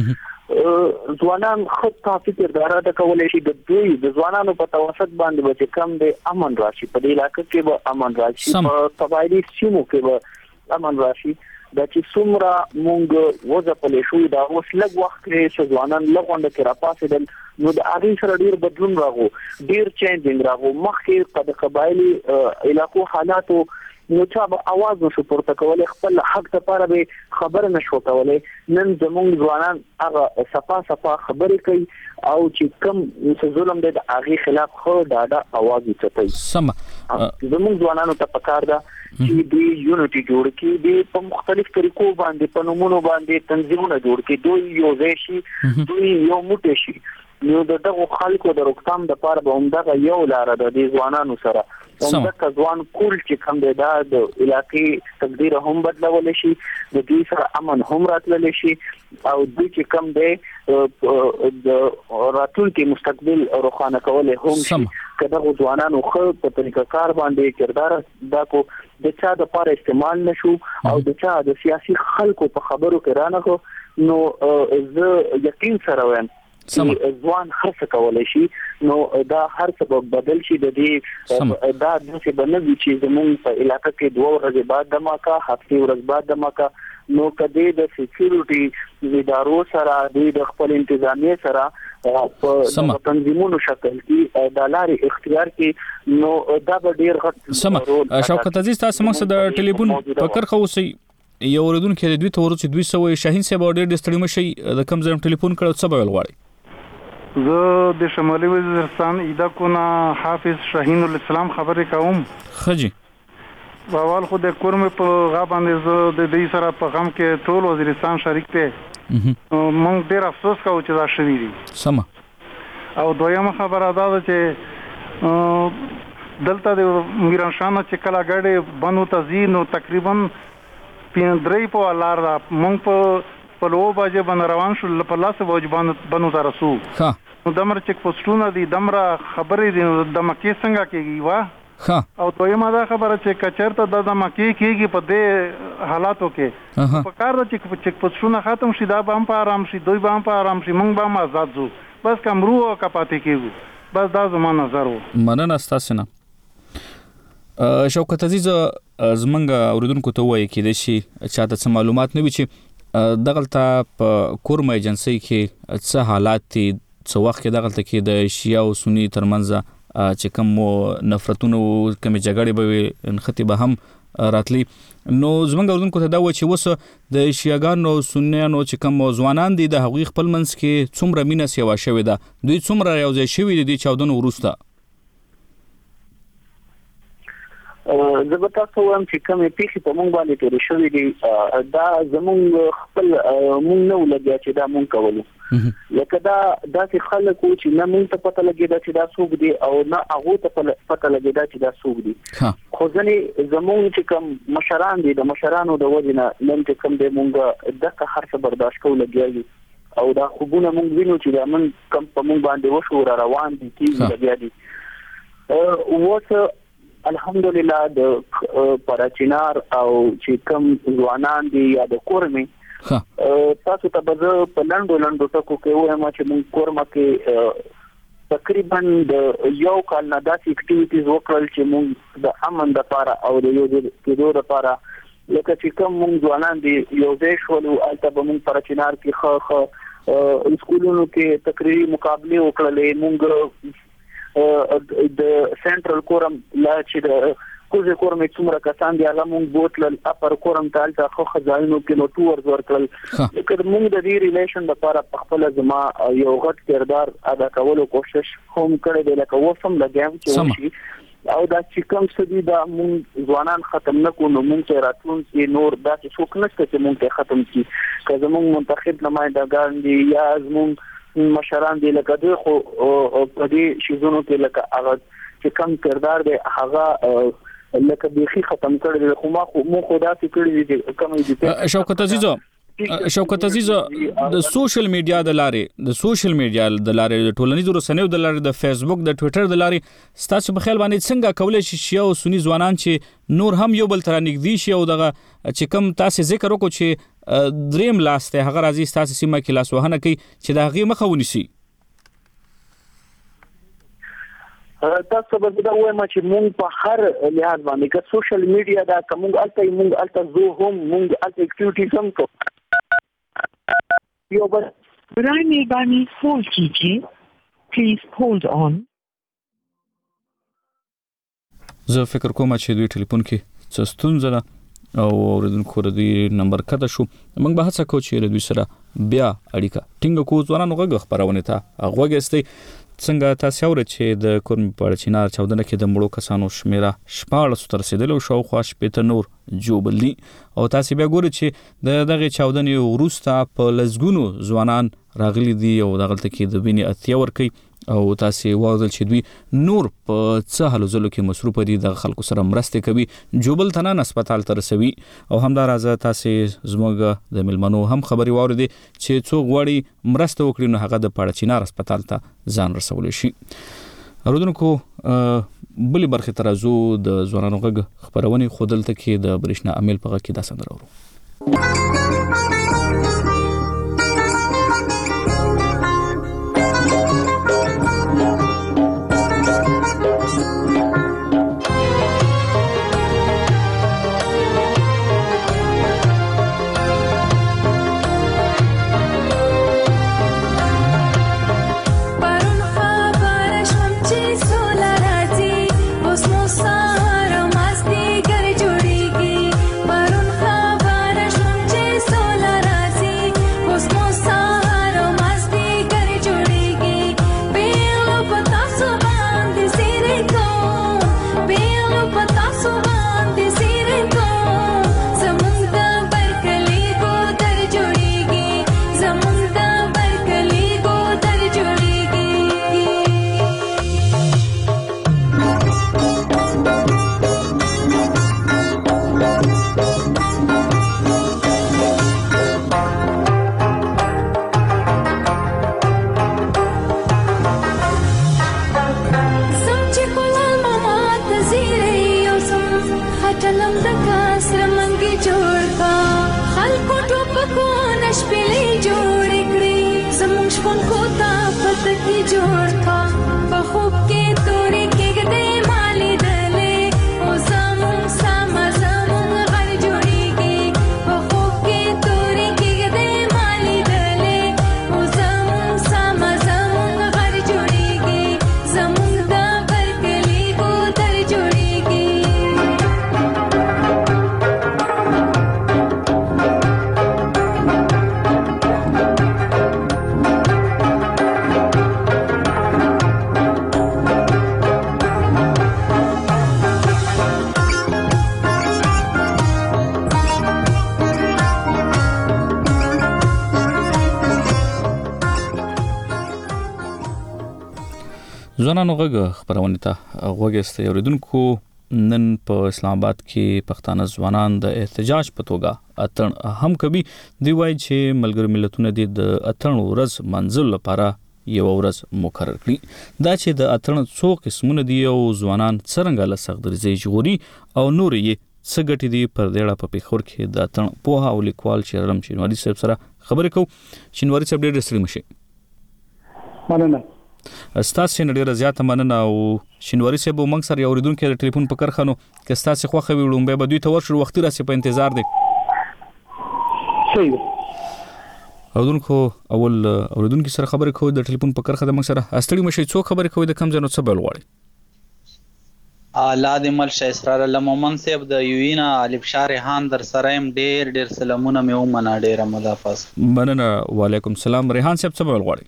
[SPEAKER 7] دي ځوانان خود فکر دارا کولای شي د دوی د ځوانانو په توسط باندې به کم د امن راشي په دې علاقې کې به امن راشي په قبایلی سیمو کې به امن راشي دا چې څومره مونږ وځپلې شو دا اوس لږ وخت کې ځوانان لغونډه کې راپاسېدل نو د هغه سره ډیر بدلون راغو ډیر چینجینګ راغو مخکې د قبایلی علاقو حالاتو نو چې به आवाज نشو پورته کولای خپل حق لپاره به خبر نشو کولای نن زموږ ځوانان هغه صفه خبرې کوي او چې کوم ظلم دی د هغه خلاف خو دا आवाज وچتای
[SPEAKER 1] سم
[SPEAKER 7] زموږ ځوانانو ته پکار ده چې د یونټي جوړ کې د په مختلف طریقو باندې په نمونه باندې تنظیمونه جوړ کې دوی یو ځای شي دوی یو موټی شي نو دغه خلکو د روکثام لپاره به همدغه یو لار ده د ځوانانو سره همدغه ځوان کول چې کوم دی دا د علاقې تقدیر هم بدلول شي د دې سره امن هم راتللی شي او دوی چې کوم دی د راتلونکي مستقبل روښانه کول هم شي کله ځوانانو خو په طریقه کار باندې کردار دا کو د چا د لپاره استعمال نشو او د چا د سیاسي خلکو په خبرو کې رانغو نو زه یقین سره وایم ځوان هڅه کولای شي نو دا هر څه بدل شي د دې دا د څه بنوي چې زموږ په علاقې کې 2 ورځې بعد دماکا هفتې ورځ بعد دماکا نو کدی د سکیورټي ادارو سره د خپل انتظامی سره په تنظیمونو شکل کې د لارې اختیار کې نو دا به ډیر غټ
[SPEAKER 1] سم شوکت عزیز تاسو موږ د ټلیفون فکر خو سي یو ردون کې دوی ته ورڅ 200 شاهین صاحب ډیر د ستړي مشي د کم ځای ټلیفون کړو څه به ولغواړي
[SPEAKER 16] زه د شمالي وزیرستان ایدا کو نه حافظ شاهین الاسلام خبرې کوم
[SPEAKER 1] خجی
[SPEAKER 16] اول خو د کورم په غا باندې زه د دې سره په غم کې ټول وزیرستان شریک ته مونږ ډیر افسوس کوو چې دا شوی دی
[SPEAKER 1] سم
[SPEAKER 16] او دویمه خبره دا ده چې دلته د میرانشانه چې کله ګاډي بنو تزین نو تقریبا 3 په لار دا مونږ په لو باجه باندې روان شو په لاس وځ بنو ته رسو
[SPEAKER 1] ها
[SPEAKER 16] نو دمر چک پوسټونه دي دمره خبرې دي د مکه څنګه کېږي وا
[SPEAKER 1] ها
[SPEAKER 16] او دویمه دا خبره چې کچرته د مکه کېږي په دې حالاتو کې په کار د چک پوسټونه ختم شي دا به هم په آرام شي دوی به هم په آرام شي مونږ به هم آزاد شو بس کمرو او کپاتې کېږو بس دا زما نظر و
[SPEAKER 1] مننه تاسو نه شوکت عزیز زمنګ اوریدونکو ته وایي کې د شي چاته څه معلومات نه وي چې دغلطه په کورم ایجنسی کې څه حالات دي څو وخت کې دغلطه کې د شیعه او سنی ترمنځ چې کوم نفرتونو کوم جګړې به انختی به هم راتلی نو زمنګ اوریدونکو ته دا وایي چې وسه د شیعاګانو او سنیانو چې کوم ځوانان دي د هغوی خپل منځ کې څومره مینه سیوا شوې ده دوی څومره یوځای شوي دي چاودنو وروسته
[SPEAKER 7] زه به تاسو وایم چې کومې پیښې په مونږ باندې تېرې شوې دي دا زمونږ خپل مونږ نه ولګیا چې دا مونږ کولو لکه دا داسې خلک وو چې نه مونږ ته پته لګېده چې دا څوک دي او نه هغو ته پته لګېده چې دا څوک دي خو ځینې زمونږ چې کوم مشران دي د مشرانو د وجې نه نن چې کوم دی مونږ دغه هر څه برداشت کوو لګیا یو او دا خوبونه مونږ وینو چې دا من کم په مونږ باندې وشو را روان دي کېږي لګیا دي اوس الحمدلله د پراچینار او چې کوم ځوانان دي یا د کورمې تاسو ته به په لنډو ټکو کې وایم چې موږ کورمه کې تقریبا د یو کال نه داسې اکټیویټیز وکړل چې موږ د امن لپاره او د یو کېدو لپاره لکه چې کوم موږ ځوانان دي یو ځای شول او البته به موږ پراچینار کې سکولونو کې تقریري مقابله وکړلې موږ د سنټرل کورم لا چې د کوزه کورم څومره کسان دي هغه مونږ بوتل اپر کورم تالته خو خزاینو کې نو ټور ورکړل لکه مونږ د دې ریلیشن لپاره په خپل زما یو غټ کردار ادا کولو کوشش هم کړی دی لکه وسم لګیم چې وشي او دا چې کوم څه دي دا مونږ ځوانان ختم نکو نو مونږ ته راتلونکي نور دا څوک نشته چې مونږ ته ختم شي که زمونږ منتخب نمائندگان دي یا زمونږ مشران دي لکه دوی خو په دې شیزونو کې لکه هغه چې کم کردار دی هغه لکه بيخي ختم کړی خو ما خو دا فکر دي کوم دي
[SPEAKER 1] شوکت عزیز د سوشل میډیا د لارې د ټولنیزو رسنیو د لارې د فیسبوک د ټوئیټر د لارې ستاسو په خیال باندې څنګه کولای شي شیعه او سنی ځوانان چې نور هم یو بل تر نږدې شي او دغه چې کوم تاسو ذکر وکړو چې دریم لاس ته هغه راځي تاسو سیمه کې لاس وهنه کوي چې دا غي مخه ونیسي
[SPEAKER 7] تاسو به دا وایم چې مونږ په هر لحاظ باندې که سوشل میډیا دا کوم الته زو هم مونږ الته اکټیویټیز هم کوو یو بل
[SPEAKER 17] برای مهربانی هولد کیجیے پلیز هولد آن
[SPEAKER 1] زه فکر کوم چې دوی ټلیفون کې څه ستونزه ده او اوریدونکو د دې نمبر کده شو موږ به هڅه کوو چې دوی سره بیا اړیکه ټینګ کوو ځوانانو غږ خبرونه ته غوږستئ څنګه تاسو اورئ چې د کورم پړچینار چاودنه کې د مړو کسانو شمیره 14 تر رسیدلو شاوخوا شپته نور جوړلی او تاسو بیا ګورئ چې دغه چاودنې وروسته په لزګونو ځوانان راغلي دي او دغلته کې د وینې اتیا ورکي او تاسو واضل چې دوی نور په څه حالو زلو کې مصروف دي د خلکو سره مرسته کوي جوبل تنان هسپتال ته رسوي او همدا راځه تاسو زموږ د ملمنو هم خبري واوریدي چې څو غوړي مرسته وکړي نو هغه د پړچینار هسپتال ته ځان رسول شي اورودونکو بلی برخه ترازو د ځوانانو غږ خبرونه خودلته کې د برښنا عمل په غږ کې دا سندره ورو
[SPEAKER 18] See ही जोड़ था बखूब के तोरे के गदे माली दले ओ सामुं सामा सामुं घर जोड़ेगी बखूब के तोरे के गदे माली दले ओ सामुं सामा सामुं घर जोड़ेगी सामुं दा बरकली को दर जोड़ेगी
[SPEAKER 1] ځوانانو غږ خبرونه ته غوږیسته اوریدونکو نن په اسلام آباد کې پښتانه ځوانان د احتجاج په توګه اتن هم کوي دی وایي چې ملګر ملتونه د اتن ورځ منځل لپاره یو ورځ مقرر کړي دا چې د اتن څو قسمونه دي او ځوانان څنګه له سخترځي جوړي او نور یې څنګه دي پر دېړه په پیښور کې د اتن په او لیکوال شیرلم شینواری صاحب سره خبرې کوو. شینواری صاحب ډېر ستړي مشي.
[SPEAKER 10] مننه.
[SPEAKER 1] استاسو ډیره زیاته مننه او شینواری صاحب موږ سره یو اوریدونکو د ټلیفون په کرخانو کې استاسو خوخه ویلم به دوی ته ورشو وخت راسي په انتظار دي.
[SPEAKER 10] صحیح.
[SPEAKER 1] اوریدونکو اول اوریدونکو سره خبرې کوي د ټلیفون په کرخه د موږ سره استړي مشي څو خبرې کوي د کم ځنو څه بل غواړي.
[SPEAKER 19] اعلی د ملشه اسرار لمومن صاحب د یوینا الف شارحان در سرایم ډیر سلامونه مې ومنه ډیر مدافع.
[SPEAKER 1] مننه. وعلیکم السلام. ریحان صاحب څه بل غواړي.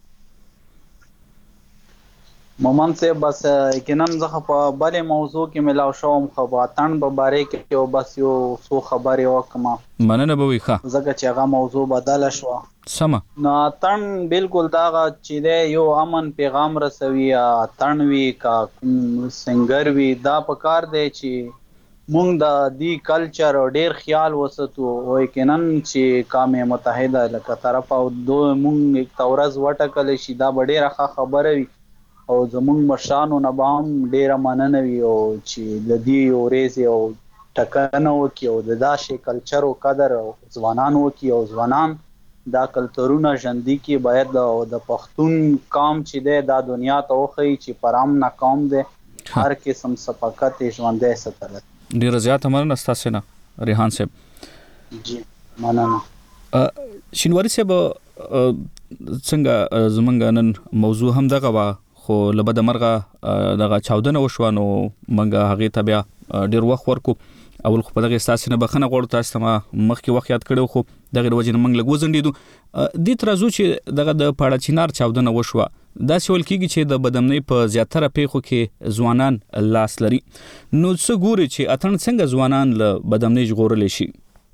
[SPEAKER 19] مومن صاحب بس یقینا زه په بلې موضوع کې ملاو شوم خو اتن په باره کې یو بس یو څو خبرې وکم.
[SPEAKER 1] مننه به وي ښه
[SPEAKER 19] ځکه چې هغه موضوع بدل شو.
[SPEAKER 1] سمه.
[SPEAKER 19] نو اتن بالکل داغه چې دی یو امن پیغام رسوي. اتن وی کا سنگر وی دا په کار دی چې مونږ د دې کلچر ډیر خیال وساتو او یقینا چې قوم متحده لکه طرف او دوه مونږ یک تورز وټکل شي دا ډیره ښه خبره وي او زمونږ مشرانو نه به هم ډیره مننه وي او چې د دې ورځې او ټکنه وکړي او د داسې کلچر او قدر ځوانان وکړي او ځوانان دا کلتورونه ژوندي کړي. باید د پښتون قوم چې دی دا دنیا ته وښیي چې پر امن قوم دی هر قسم ثقافت ژوندی ساتلی.
[SPEAKER 1] ډیره زیاته مننه ستاسو نه ریحان صاحب.
[SPEAKER 19] جی مننه.
[SPEAKER 1] شینواری صاحب څنګه زمونږ نن موضوع هم دغه وا خو لبد مرغه دغه چاودنه وشو نو منګه هغه ته بیا ډیر وخت ورکو. اول خو په دغه اساس نه بخنه غوړ تاسو ته مخکې وخت یاد کړو خو دغه وجه منګ لګو زندیدو د ترازو چې دغه د پاړه چینار چاودنه وشو دا سوال کیږي چې د بدمنۍ په زیاتره پیښو کې ځوانان لاس لري. نو څه ګوري چې اتن څنګه ځوانان له بدمنۍ ژغورل شي.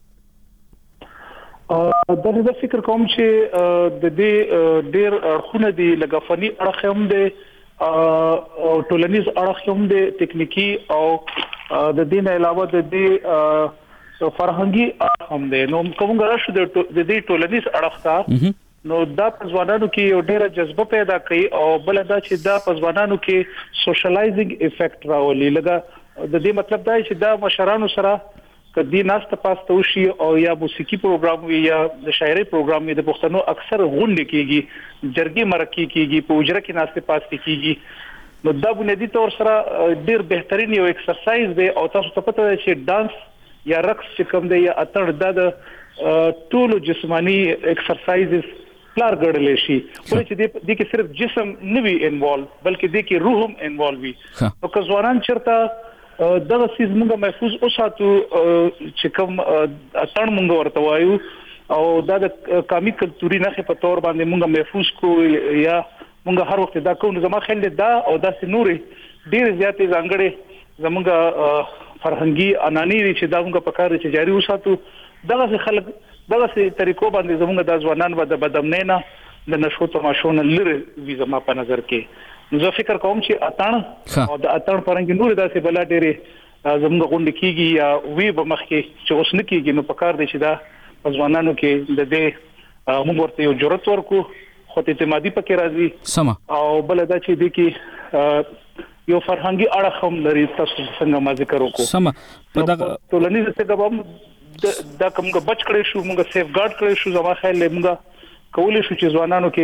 [SPEAKER 10] دا فکر کوم چې د دې ډیر اړخونه دي لکه فني اړخ هم دي او ټولنیز اړخ هم دي تکنیکی او د دې نه علاوه د دې فرهنګي اړخ هم دي. نو کوم غواړم د دې ټولنیز اړخ ته نو دا ځوانانو کې یو ډیره جذبه پیدا کوي او بل دا چې دا ځوانانو کې سوشلایزینګ افیکټ راولي. لکه د دې مطلب دا چې دا مشرانو سره کدی ناست پاسته وشي او یا موسیقي پروګرام وي یا د شاعري پروګرام وي د پښتنو اکثر غونډې کیږي جرګې مرکې کیږي په اجره کې ناست پاسته کیږي. نو دا بنیادی طور سره ډیر بهترین یو ایکسرسایز دی او تاسو ته پته ده چې ډانس یا رقص چې کوم دی یا اتر د ټول جسمانی ایکسرسایزز پلار ګړل شي ولې چې د کې صرف جسم نه وي انوالو بلکې د کې روح هم انوالو وي. نو که ځوانان چرته دغه سیس موږ محفوظ اوساتو چې کوم اتن موږ ورته وایو او دا د قومي کلتوري نښې په تور باندې موږ محفوظ کو یا موږ هر وخت دا کوو. زما خیال دا او دا سنوري ډیر زیاتې ځانګړې زموږ فرهنګي اناني چې دا موږ په کار چې جاري وساتو. دغه خلک دغه طریقو باندې زموږ د ځوانان و د بدمنۍ نه د نشو تماشو نه لري وي زما په نظر کې. زه فکر کوم چې اتن او د اتن پرنګ نور داسې بلا ډېرې زموږ غونډه کیږي یا وی به مخ کې چې اوس نه کیږي. نو په کار دی چې دا ځوانانو کې د دې موږ ورته یو جرأت ورکو خو اعتمادي پکې راځي
[SPEAKER 1] سم او
[SPEAKER 10] بل دا چې دی کې یو فرهنګي اړخ هم لري. تاسو څنګه ما ذکر وکړو
[SPEAKER 1] سم په دغه
[SPEAKER 10] ټولنیز څنګه به دا کومه بچ کړی شو موږ سیف ګارد کړی شو. زما خیال له موږ کولای شو چې ځوانانو کې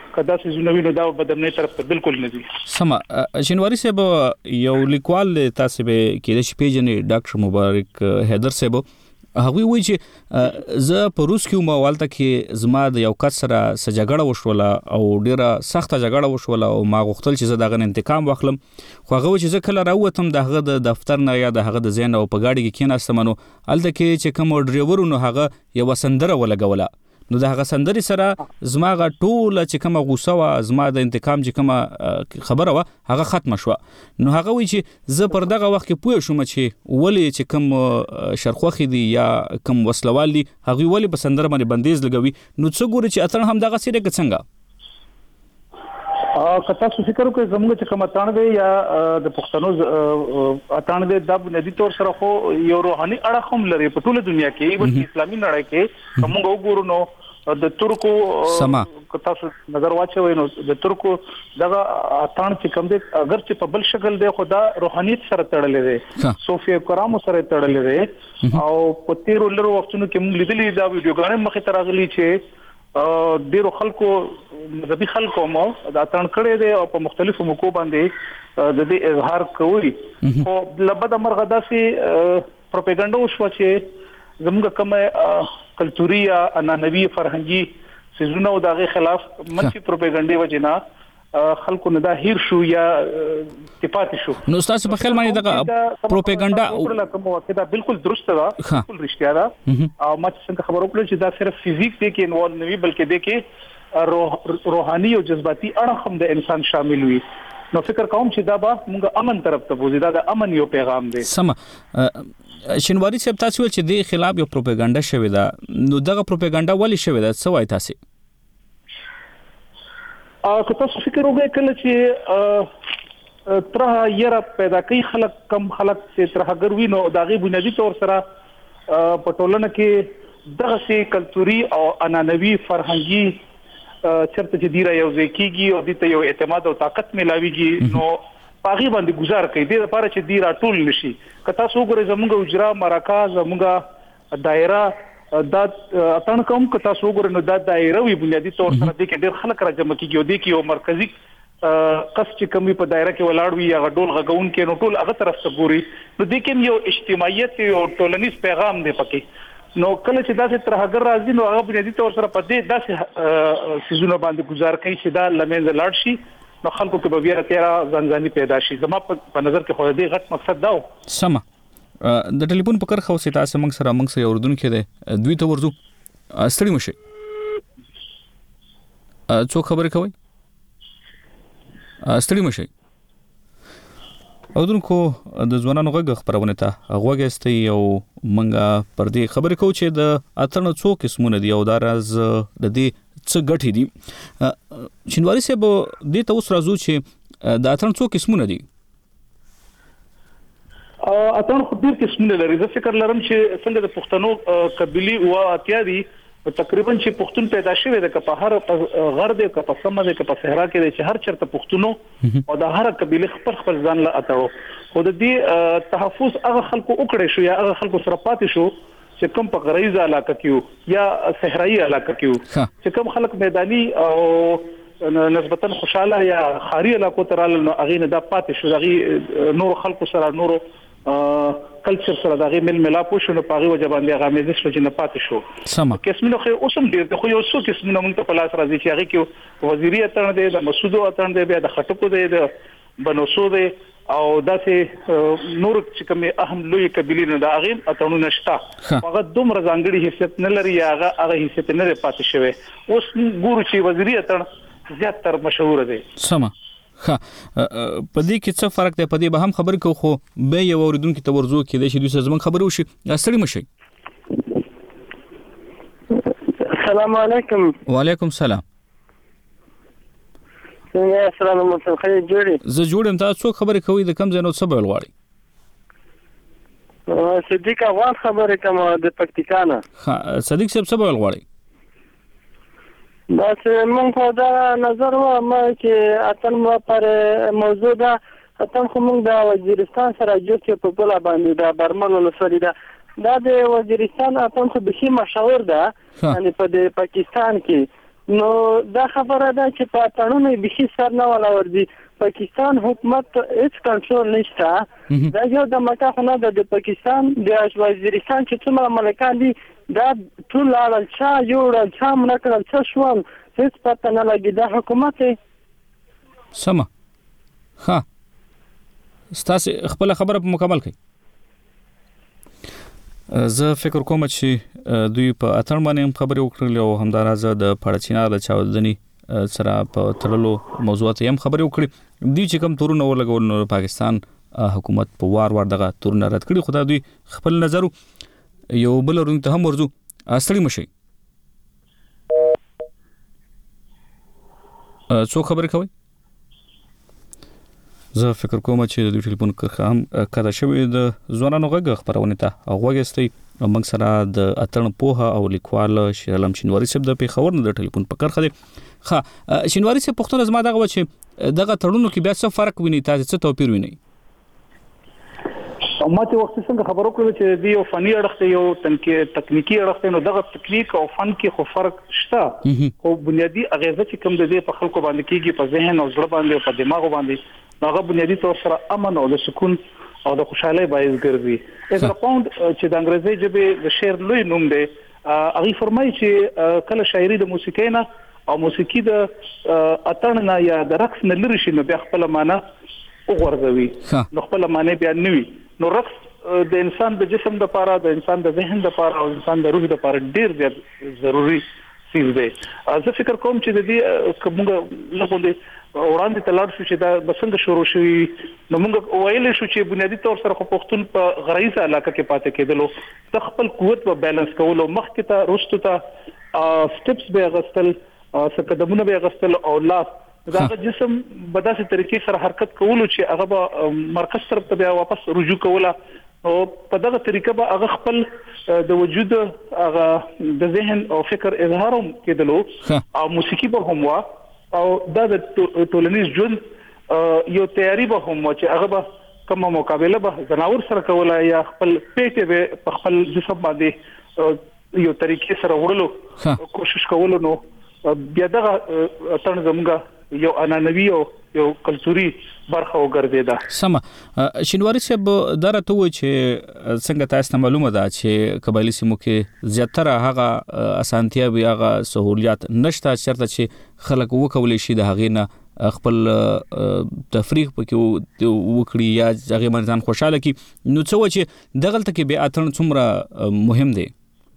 [SPEAKER 10] کدا چې زنوینو دا بدرنې طرف ته بالکل نه دي.
[SPEAKER 1] سم شینواری صاحب یو لیکوال تاسو به کې د شپېجنې ډاکټر مبارک حیدر صاحب هغه وایي چې زه په روس کې موالته کې زما د یو کس سره سجګړه وشوله او ډیره سخته جګړه وشوله او ما غوښتل چې زه دغه انتقام واخلم خو هغه وایي چې زه کله راووتم دغه د دفتر نه یا دغه د زین او په گاډي کې کېناستم نو الته کې چې کوم ډرایور نو هغه یو سندره ولګوله نو د هغه سندري سره زما غ ټول چې کومه غوسه وا زما د انتقام چې کومه خبره وا هغه ختم شو نو هغه وی چې زه پر دغه وخت کې پوه شوم چې ولی چې کوم شرخوخي دي یا کوم وسلوال دي هغه ولی په سندره باندې بندیز لګوي نو څه ګوري چې اتن هم دغه سره څنګه
[SPEAKER 10] کتا څه فکر کوي زموږ چې کوم اتان دی یا د پښتنو اتان دی د بنیادی تور سره خو یو روحاني اړه هم لري په ټوله دنیا کې ایون اسلامي نړۍ کې موږ وګورو نو د ترکو کتا څه نظر واچوي نو د ترکو دغه اتان چې کوم دی اگر چې په بل شکل دی خدا روحانيت سره تړلې دی صوفي کرامو سره تړلې دی او په تیر لرو وختونو کې موږ لیدلې دا ویډیوګانې مخې ته راغلي چې ډیرو خلکو مذهبي خلکو مو دا اتان کړي دي او په مختلفو موکو باندې د دې اظهار کوي خو لبد مرغه داسې پروپاګاندا وشو چې زموږ کومه کلتوري یا انانوي فرهنګي سيزونه او دغه خلاف منفي پروپاګاندا وجنا خلکو نه دا هیر شو یا اتفاق شو
[SPEAKER 1] نو تاسو په خیال باندې دغه پروپاګاندا
[SPEAKER 10] او کوم واقعا بالکل درسته ده بالکل رښتیا ده او ما څنګه خبرو کړل چې دا صرف فزیک دی کې انوالو نه وي بلکې دی کې روحاني او جذباتي اړه هم د انسان شامل وي نو فکر کوم چې دا به موږ امن طرف ته بوزي دا د امن یو پیغام دی
[SPEAKER 1] سم شینواری صاحب تاسو چې د خلاف یو پروپاګاندا شوی دا نو دغه پروپاګاندا ولې شوی دا څه وایي تاسو
[SPEAKER 10] که تاسو فکر وکړئ کله چې ترها یره پیدا کوي خلک کم خلک چې ترها ګروي نو داغي بنیادی تور سره په ټولنه کې دغه سي کلتوري او انانوي فرهنګي چرته چې دیره یو ځکیږي او د یو اعتماد او طاقت ملاويږي نو پاغي باندې گزار کوي د لپاره چې دیره ټول نشي کته سو ګره زموږ اجرا مرکز زموږ دایره دا اتن کوم کته سو ګره نو د دایره وی بنیادی تور سره د کې ډېر خلک راځم کیږي د کې یو مرکزی قص چې کمی په دایره کې ولاړ وي یا ډول غغون کې نو ټول هغه طرف ته ګوري نو د کې یو اجتماعیت او ټولنیز پیغام دی پکې نو کله چې داسې ترهګر راځي نو هغه بنیادی تور سره په دې داسې سيزونه باندې گزار کوي چې دا لمنځه لاړ شي نو خلکو کې به بیا تیرا ځنځاني پیدا شي زما په نظر کې خو دې غټ مقصد دا و
[SPEAKER 1] سم د ټلیفون په کرخه وسه تاسو موږ سره اردن کې ده دوی ته ورزو ستړي مشه څو خبرې کوي ستړي مشه اودونکو د ځوانانو غږ خبرونه ته غوږستي او منګه پر دې خبرې کوو چې د اترنو څو قسمونه دي او دا راز د دې څه ګټې دي شینواری صاحب دې ته اوس راځو چې د اترن څو قسمونه دي
[SPEAKER 10] اترن خو ډېر قسمونه لري زه فکر لرم چې څنګه د پښتنو قبيلي او اتیا دي تقریبا چې پښتون پیدا شوی د په هر غر د په سمه د په صحرا کې چې هر چرته پښتونو او د هر قبيله خپل ځان لا اتاو خو د دې تحفظ هغه خلکو وکړي شو یا هغه خلکو سره پاتې شو چې کوم په غریزه علاقه کې یا صحرایي علاقه کې چې کوم خلک میداني او نسبتا خوشاله یا خاري علاقو ترال نو هغه نه د پاتې شو هغه نور خلکو سره نور کلچر سره دغه مل ملاپ شو نو پاغي وجبان دی هغه مې زښت چې نه پاتې شو
[SPEAKER 1] سم
[SPEAKER 10] قسمونه خو اوسم ډیر خو یو څو قسمونه موږ ته په لاس راځي چې هغه کې وزیری اتن دی د مسعود اتن دی بیا د خټکو دی د بنوسو دی او داسې نور چې کوم اهم لوی قبيله د هغه اتنو نشتا هغه دومره ځانګړي حیثیت نه لري هغه حیثیت نه پاتې شوی اوس ګورو چې وزیری اتن زیات تر مشهور دی
[SPEAKER 1] سم ها په دې کې څه فرق دی په دې به هم خبر کو خو به یو اوریدونکو ته ورزو کې د شي دوی زمون خبرو شي ستړي مشي
[SPEAKER 20] السلام علیکم
[SPEAKER 1] وعلیکم السلام
[SPEAKER 20] څنګه سلام علیکم خیر جوړی
[SPEAKER 1] زه جوړم تاسو خبرې کوي د کم ځای نو څه بل غواړي
[SPEAKER 20] صدیق افغان خبرې کوم د پکتیکانه
[SPEAKER 1] ها صدیق صاحب څه بل غواړي
[SPEAKER 20] بس مونږ په دا نظر و ما چې اتن مو پر موضوع دا اتن خو مونږ د وزیرستان سره جوړ په بل باندې دا برمن ولسوالۍ دا د وزیرستان اتن خو به شي مشاور ده یعنی په پاکستان کې نو دا خبره ده چې په تړونو بشي سر نه ولا ورځي پاکستان حکومت هیڅ کنټرول نشته دا یو د مکه نه د پاکستان د وزیرستان چې څومره ملکان دي دا ټول لاړل چا یو چا منکل څه شو هیڅ پته نه لګي دا حکومت
[SPEAKER 1] سم ها ستاسو خپل خبره په مکمل کړئ زه فکر کوم چې دوی په اتن باندې خبرې وکړلې او همدارازه د پړچینار د چاودنې سره په تړلو موضوعات هم خبرې وکړې دوی چې کوم تورونه ولګول نو پاکستان حکومت په وار دغه تورونه رد کړي خو دا دوی خپل نظر یو بل ورته هم ورزو اصلي مشي څو خبرې کوي زه فکر کوم چې د ټلیفون کرخه هم کړه شوې د ځوانانو غږ خبرونه ته غوږستي موږ سره د اتن پوها او لیکوال شیرعالم شینواری صاحب د پیښور نه د ټلیفون په کرخه دي ها شینواری صاحب پښتون زما دغه چې دغه تړونو کې بیا څه فرق ویني تاسو څه توپیر ویني
[SPEAKER 16] ما ته وخت څنګه خبرو کړو چې دی یو فني اړخ یو تکنیکی اړخ نو دغه تکنیک او فن کې خو فرق شته خو بنیادی اغیزه چې کوم د دې په خلکو باندې کېږي په ذهن او زړه باندې او په دماغ باندې هغه بنیادی تور سره امن او د سکون او د خوشحالي باعث ګرځي اګر پاوند چې د انګریزي ژبه د شعر لوی نوم دی هغه فرمایي چې کله شاعري د موسیقۍ نه او موسیقي د اتن نه یا د رقص نه لري شي نو بیا خپل معنی وګورځوي نو خپل معنی بیا نوي نو رقص د انسان د جسم د لپاره د انسان د ذهن د لپاره او انسان د روح د لپاره ډیر زیات ضروری څه دی زه فکر کوم چې د دې کومه لغونډه وړاندې تلل شو چې دا بسنګ شروع شوی نو موږ ویل شو چې بنیادی تور سره پښتون په غریزه علاقه کې پاتې کېدلو د خپل قوت په بیلانس کولو مخکې ته رښتو ته سټپس به غستل څه قدمونه به غستل او لاس دا جسم په داسې طریقې سره حرکت کولو چې هغه به مرکز طرف ته بیا واپس رجوع کوله او په دغه طریقه به هغه خپل د وجود هغه د ذهن او فکر اظهار کېدلو او موسیقي به هم وا او دا د ټولنیز ژوند یو تیاری به هم چې هغه به کومه مقابله به زناور سره کوله یا خپل پیټه به په خپل جسم باندې یو طریقې سره وړلو کوشش کولو نو بیا دغه تن زموږه یو انانوي او یو کلتوري برخه وګرځیدا
[SPEAKER 1] سم شینواری صاحب درته و چې څنګه تاسو معلومه ده چې قبایلی سیمو کې زیاتره هغه اسانتیا به هغه سہولیات نشته چرته چې خلک وکولې شي د هغې نه خپل تفریح پکې وکړي یا هغه مرزان خوشاله کی نو څه و چې دغلت کې به اتن څومره مهم دی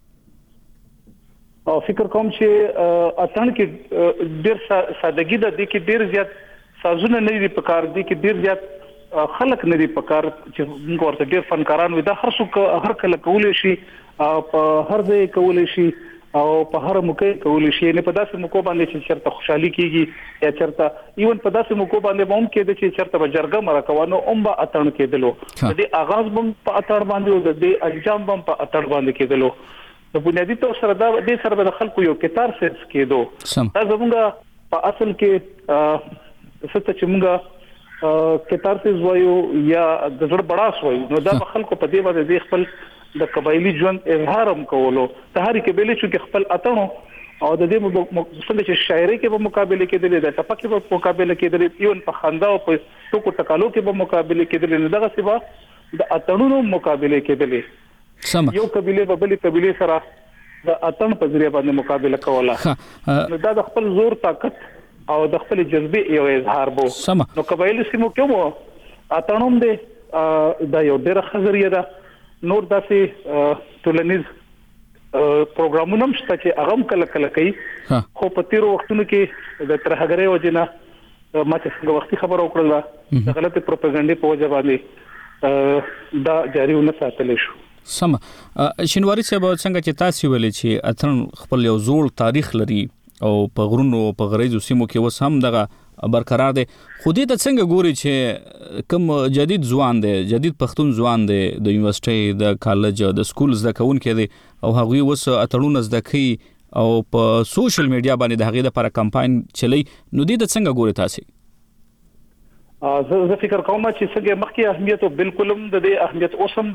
[SPEAKER 16] او فکر کوم چې اتن کې ډیر سادهګي ده د کې ډیر زیات سازونه نه دي په کار دي کې ډیر زیات خلک نه دي په کار چې موږ ورته ډیر فنکاران وي دا هر څوک هر کله کولای شي په هر ځای کولای شي او په هر موقع کولای شي نه په داسې موقع باندې چې چرته خوشحالي کیږي یا چرته ایون په داسې موقع باندې هم کېده چې چرته به جرګه مرکوانو هم به اتن کېدلو د آغاز هم په اتن باندې او د انجام هم په اتن باندې کېدلو د بنیادی تور سره دا د سره د خلکو یو کتار سیټ کېدو دا زموږه په اصل کې څه چې موږ کتار سیټ وایو یا د زړه بڑاس وایو نو دا خلکو په دې باندې د خپل د قبایلی ژوند اظهار هم کولو ته هر کې بیل چې خپل اتنو او د دې څنګه چې شاعري کې به مقابله کېدلې د ټپکې په مقابله کېدلې ایون په خندا او په ټکو ټکالو کې به مقابله کېدلې نه دغه سبا د اتنونو مقابله کېدلې یو قبيله په بلې قبيله سره د اتن په ذریعہ باندې مقابله کوله نو دا د خپل زور طاقت او د خپل جذبه یو اظهار بو نو قبایلی سیمو کې مو اتنوم دې دا یو ډېر خزریه ده نور داسې ټولنیز پروګرامونه هم شته چې هغه کله کله کوي خو په تیر وختونو کې د ترهګرۍ وجنه ما چې څنګه وختي خبر وکړل د غلطي پروپاګاندا په وجه باندې دا جاری ونه ساتل شو
[SPEAKER 1] سم شینواری صاحب څنګه چې تاسو ویلې چې اتن خپل یو زوړ تاریخ لري او په غرونو په غریزو سیمو کې وس هم دغه برقرار دي خو دې ته څنګه ګوري چې کوم جدید ځوان دی جدید پښتون ځوان دی د یونیورسيټي د کالج د سکول زده کوونکي دي او هغوی وس اتړونه زده کوي او په سوشل میډیا باندې د هغې لپاره کمپاین چلی نو دې ته څنګه ګوري تاسو
[SPEAKER 16] زه فکر کوم چې څنګه مخکې اهمیت او بالکل هم د دې اهمیت اوسم دی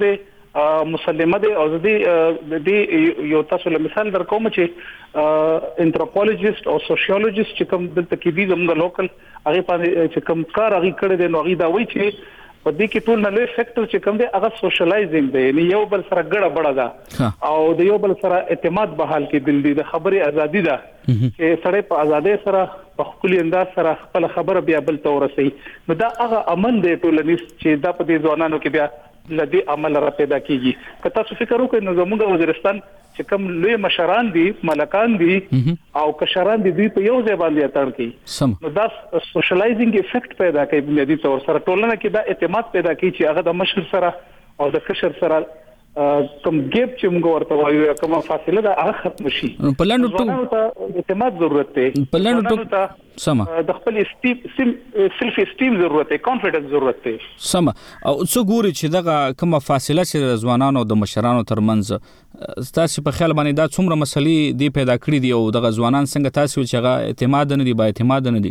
[SPEAKER 16] مسلمه ده او د یو تاسو له مثال در کوم چې انثروپولوژیست او سوشیولوژیست چې کوم دلته کې دي زموږ لوکل هغه باندې چې کوم کار هغه کړی دی نو هغه دا وایي چې په دې کې ټول نه لوی فیکټر چې کوم دی هغه سوشلایزینګ دی یعنی یو بل سره ګډه بڑه ده او د یو بل سره اعتماد بحال کې دل دي د خبرې ازادي ده چې سړی په ازادۍ سره په خپل انداز سره خپل خبره بیا بل ته ورسي نو دا هغه امن دی ټولنیز چې دا په دې ځوانانو کې بیا لدی عمل را پیدا کیږي که تاسو فکر وکړئ نو زموږ وزیرستان چې کوم لوی مشران دي ملکان دي او کشران دي دوی په یو ځای باندې اتر کوي نو دا سوشلایزینګ افیکټ پیدا کوي بنیادی تور سره ټولنه کې دا اعتماد پیدا کوي چې هغه د مشر سره او د کشر سره کوم ګیپ چې موږ ورته وایو کوم فاصله ده هغه ختم شي
[SPEAKER 1] په لاندې
[SPEAKER 16] ته اعتماد ضرورت دی
[SPEAKER 1] په لاندې ته سم
[SPEAKER 16] د خپل سیلف اسټیم ضرورت دی کانفیډنس ضرورت دی
[SPEAKER 1] سم او څو ګوري چې دغه کوم فاصله چې ځوانانو د مشرانو ترمنځ تاسو په خیال باندې دا څومره مسلې دی پیدا کړې دي او دغه ځوانان څنګه تاسو چې هغه اعتماد نه دی با اعتماد نه دي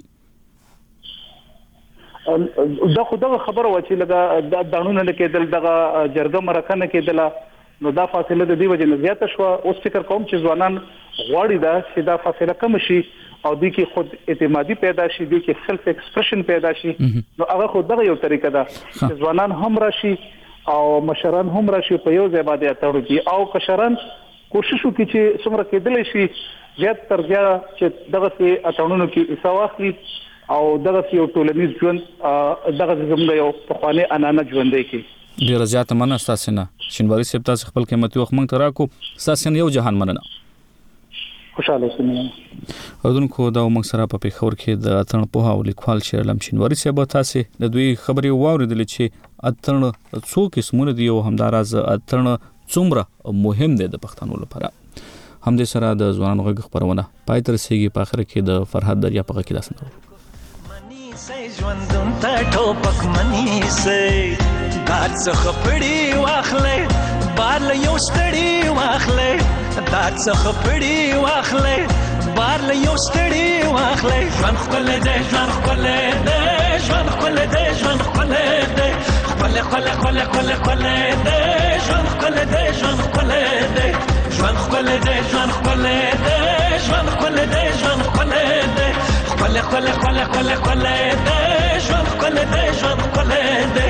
[SPEAKER 16] دا خدغه خبره و چې لګه د دانونه کېدل دغه جرګه مرکه نه کېدله نو دا فاصله د دې وجه نه زیاته شو اوس فکر کوم چې ځوانان غواړي دا چې دا فاصله کم شي او د کې خود اعتمادي پیدا شي د کې سیلف ایکسپریشن پیدا شي نو هغه خود دغه یو طریقه ده چې ځوانان هم راشي او مشران هم راشي په یو ځای باندې اتړو کې او کشران کوشش وکړي چې څومره کېدلی شي زیات تر زیاته چې دغه سي اتړونو کې حصہ واخلي او دغه یو ټولنیز ژوند دغه زموږ یو پخوانی انانه ژوند دی کې
[SPEAKER 1] ډیر زیاته مننه تاسو نه شینواری صاحب تاسو خپل قیمتي وخت مونږ ته راکو تاسو یو جهان مننه
[SPEAKER 16] خوشاله اوسئ
[SPEAKER 1] اردوونکو دا موږ سره په پیښور کې د اتن په او لیکوال شیرلم شینواری صاحب تاسو د دوی خبري واوریدل چې اتن څو قسمونه دي او همداراز اتن څومره مهم دی د پښتنو لپاره هم دې سره د ځوانانو غږ خبرونه پای تر سیږي په اخر کې د فرحت دریا په کې داسنه
[SPEAKER 13] ژوندون ته ټوپک منی سي دار څخه پړی واخلې بار له یو ستړی واخلې دار څخه پړی واخلې بار له یو ستړی واخلې ژوند خپل دې ژوند خپل دې ژوند خپل دې ژوند خپل دې خپل خپل خپل خپل خپل دې ژوند خپل دې ژوند خپل دې ژوند خپل دې ژوند خپل دې ژوند خپل دې ژوند خپل دې خپل خپل خپل خپل خپل دې ژوند خپل دې ژوند خپل دې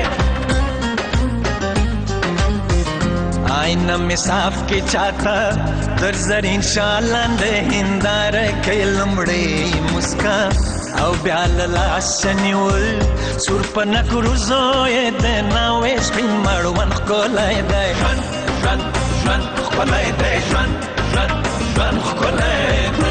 [SPEAKER 13] آینه مصاف کې چاته در زرین شالند هندار کې لمړې مسکا او بیا لاس نیول سور په نکروزو یې د ناوې سپین مړوند کولای دی ژوند ژوند خپلای دی ژوند ژوند ژوند خپلای دی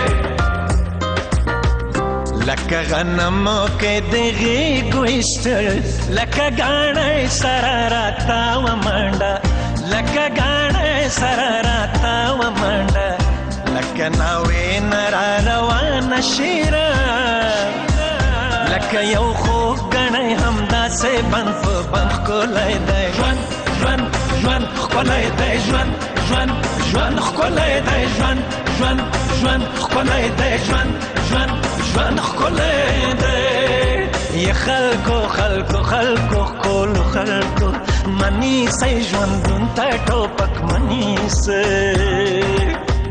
[SPEAKER 13] لکه غنمو کې دغه ګوشتل لکه غاڼې سره راتا و منډه لکه غاڼې سره راتا و منډه لکه ناوې نرا روان شیرا لکه یو خو غاڼې همدا سه بنف بنف کولای دی ژوند ژوند ژوند خپلای دی ژوند ژوند ژوند خپلای دی ژوند ژوند ژوند خپلای دی ژوند ژوند ژوند خپلای دی یا خلکو خلکو خلکو کول خلکو منی سي ژوندون ته ټوپک منی سي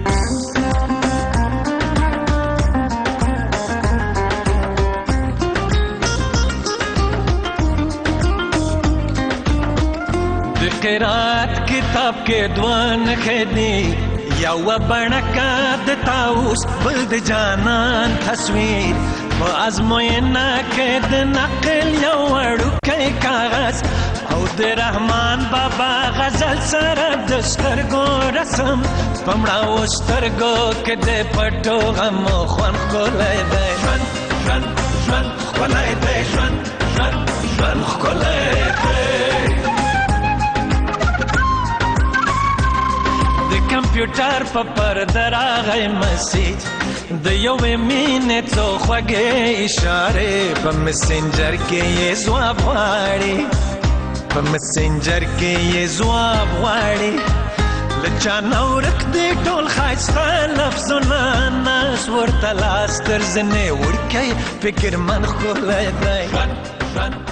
[SPEAKER 13] قرات کتاب کې دوان خدي یا وبنکا د تاوس بل د جانان تصویر په ازموینه کې د نقل یو وړوکی کاغذ او د رحمان بابا غزل سره د سترګو رسم پمړاو سترګو کې د پټو غم خوان کولای دی ژوند ژوند ژوند کولای دی ژوند ژوند ژوند کولای دی کمپیوټر په پرده راغی مسیج د یوې مینې څو خوږې اشارې په مسنجر کې یې ځواب غواړي په مسنجر کې یې ځواب غواړي له چا نه ورک دی ټول ښایسته لفظونه ناس ورته لاس تر زنې وړکی فکر من ښکلی دی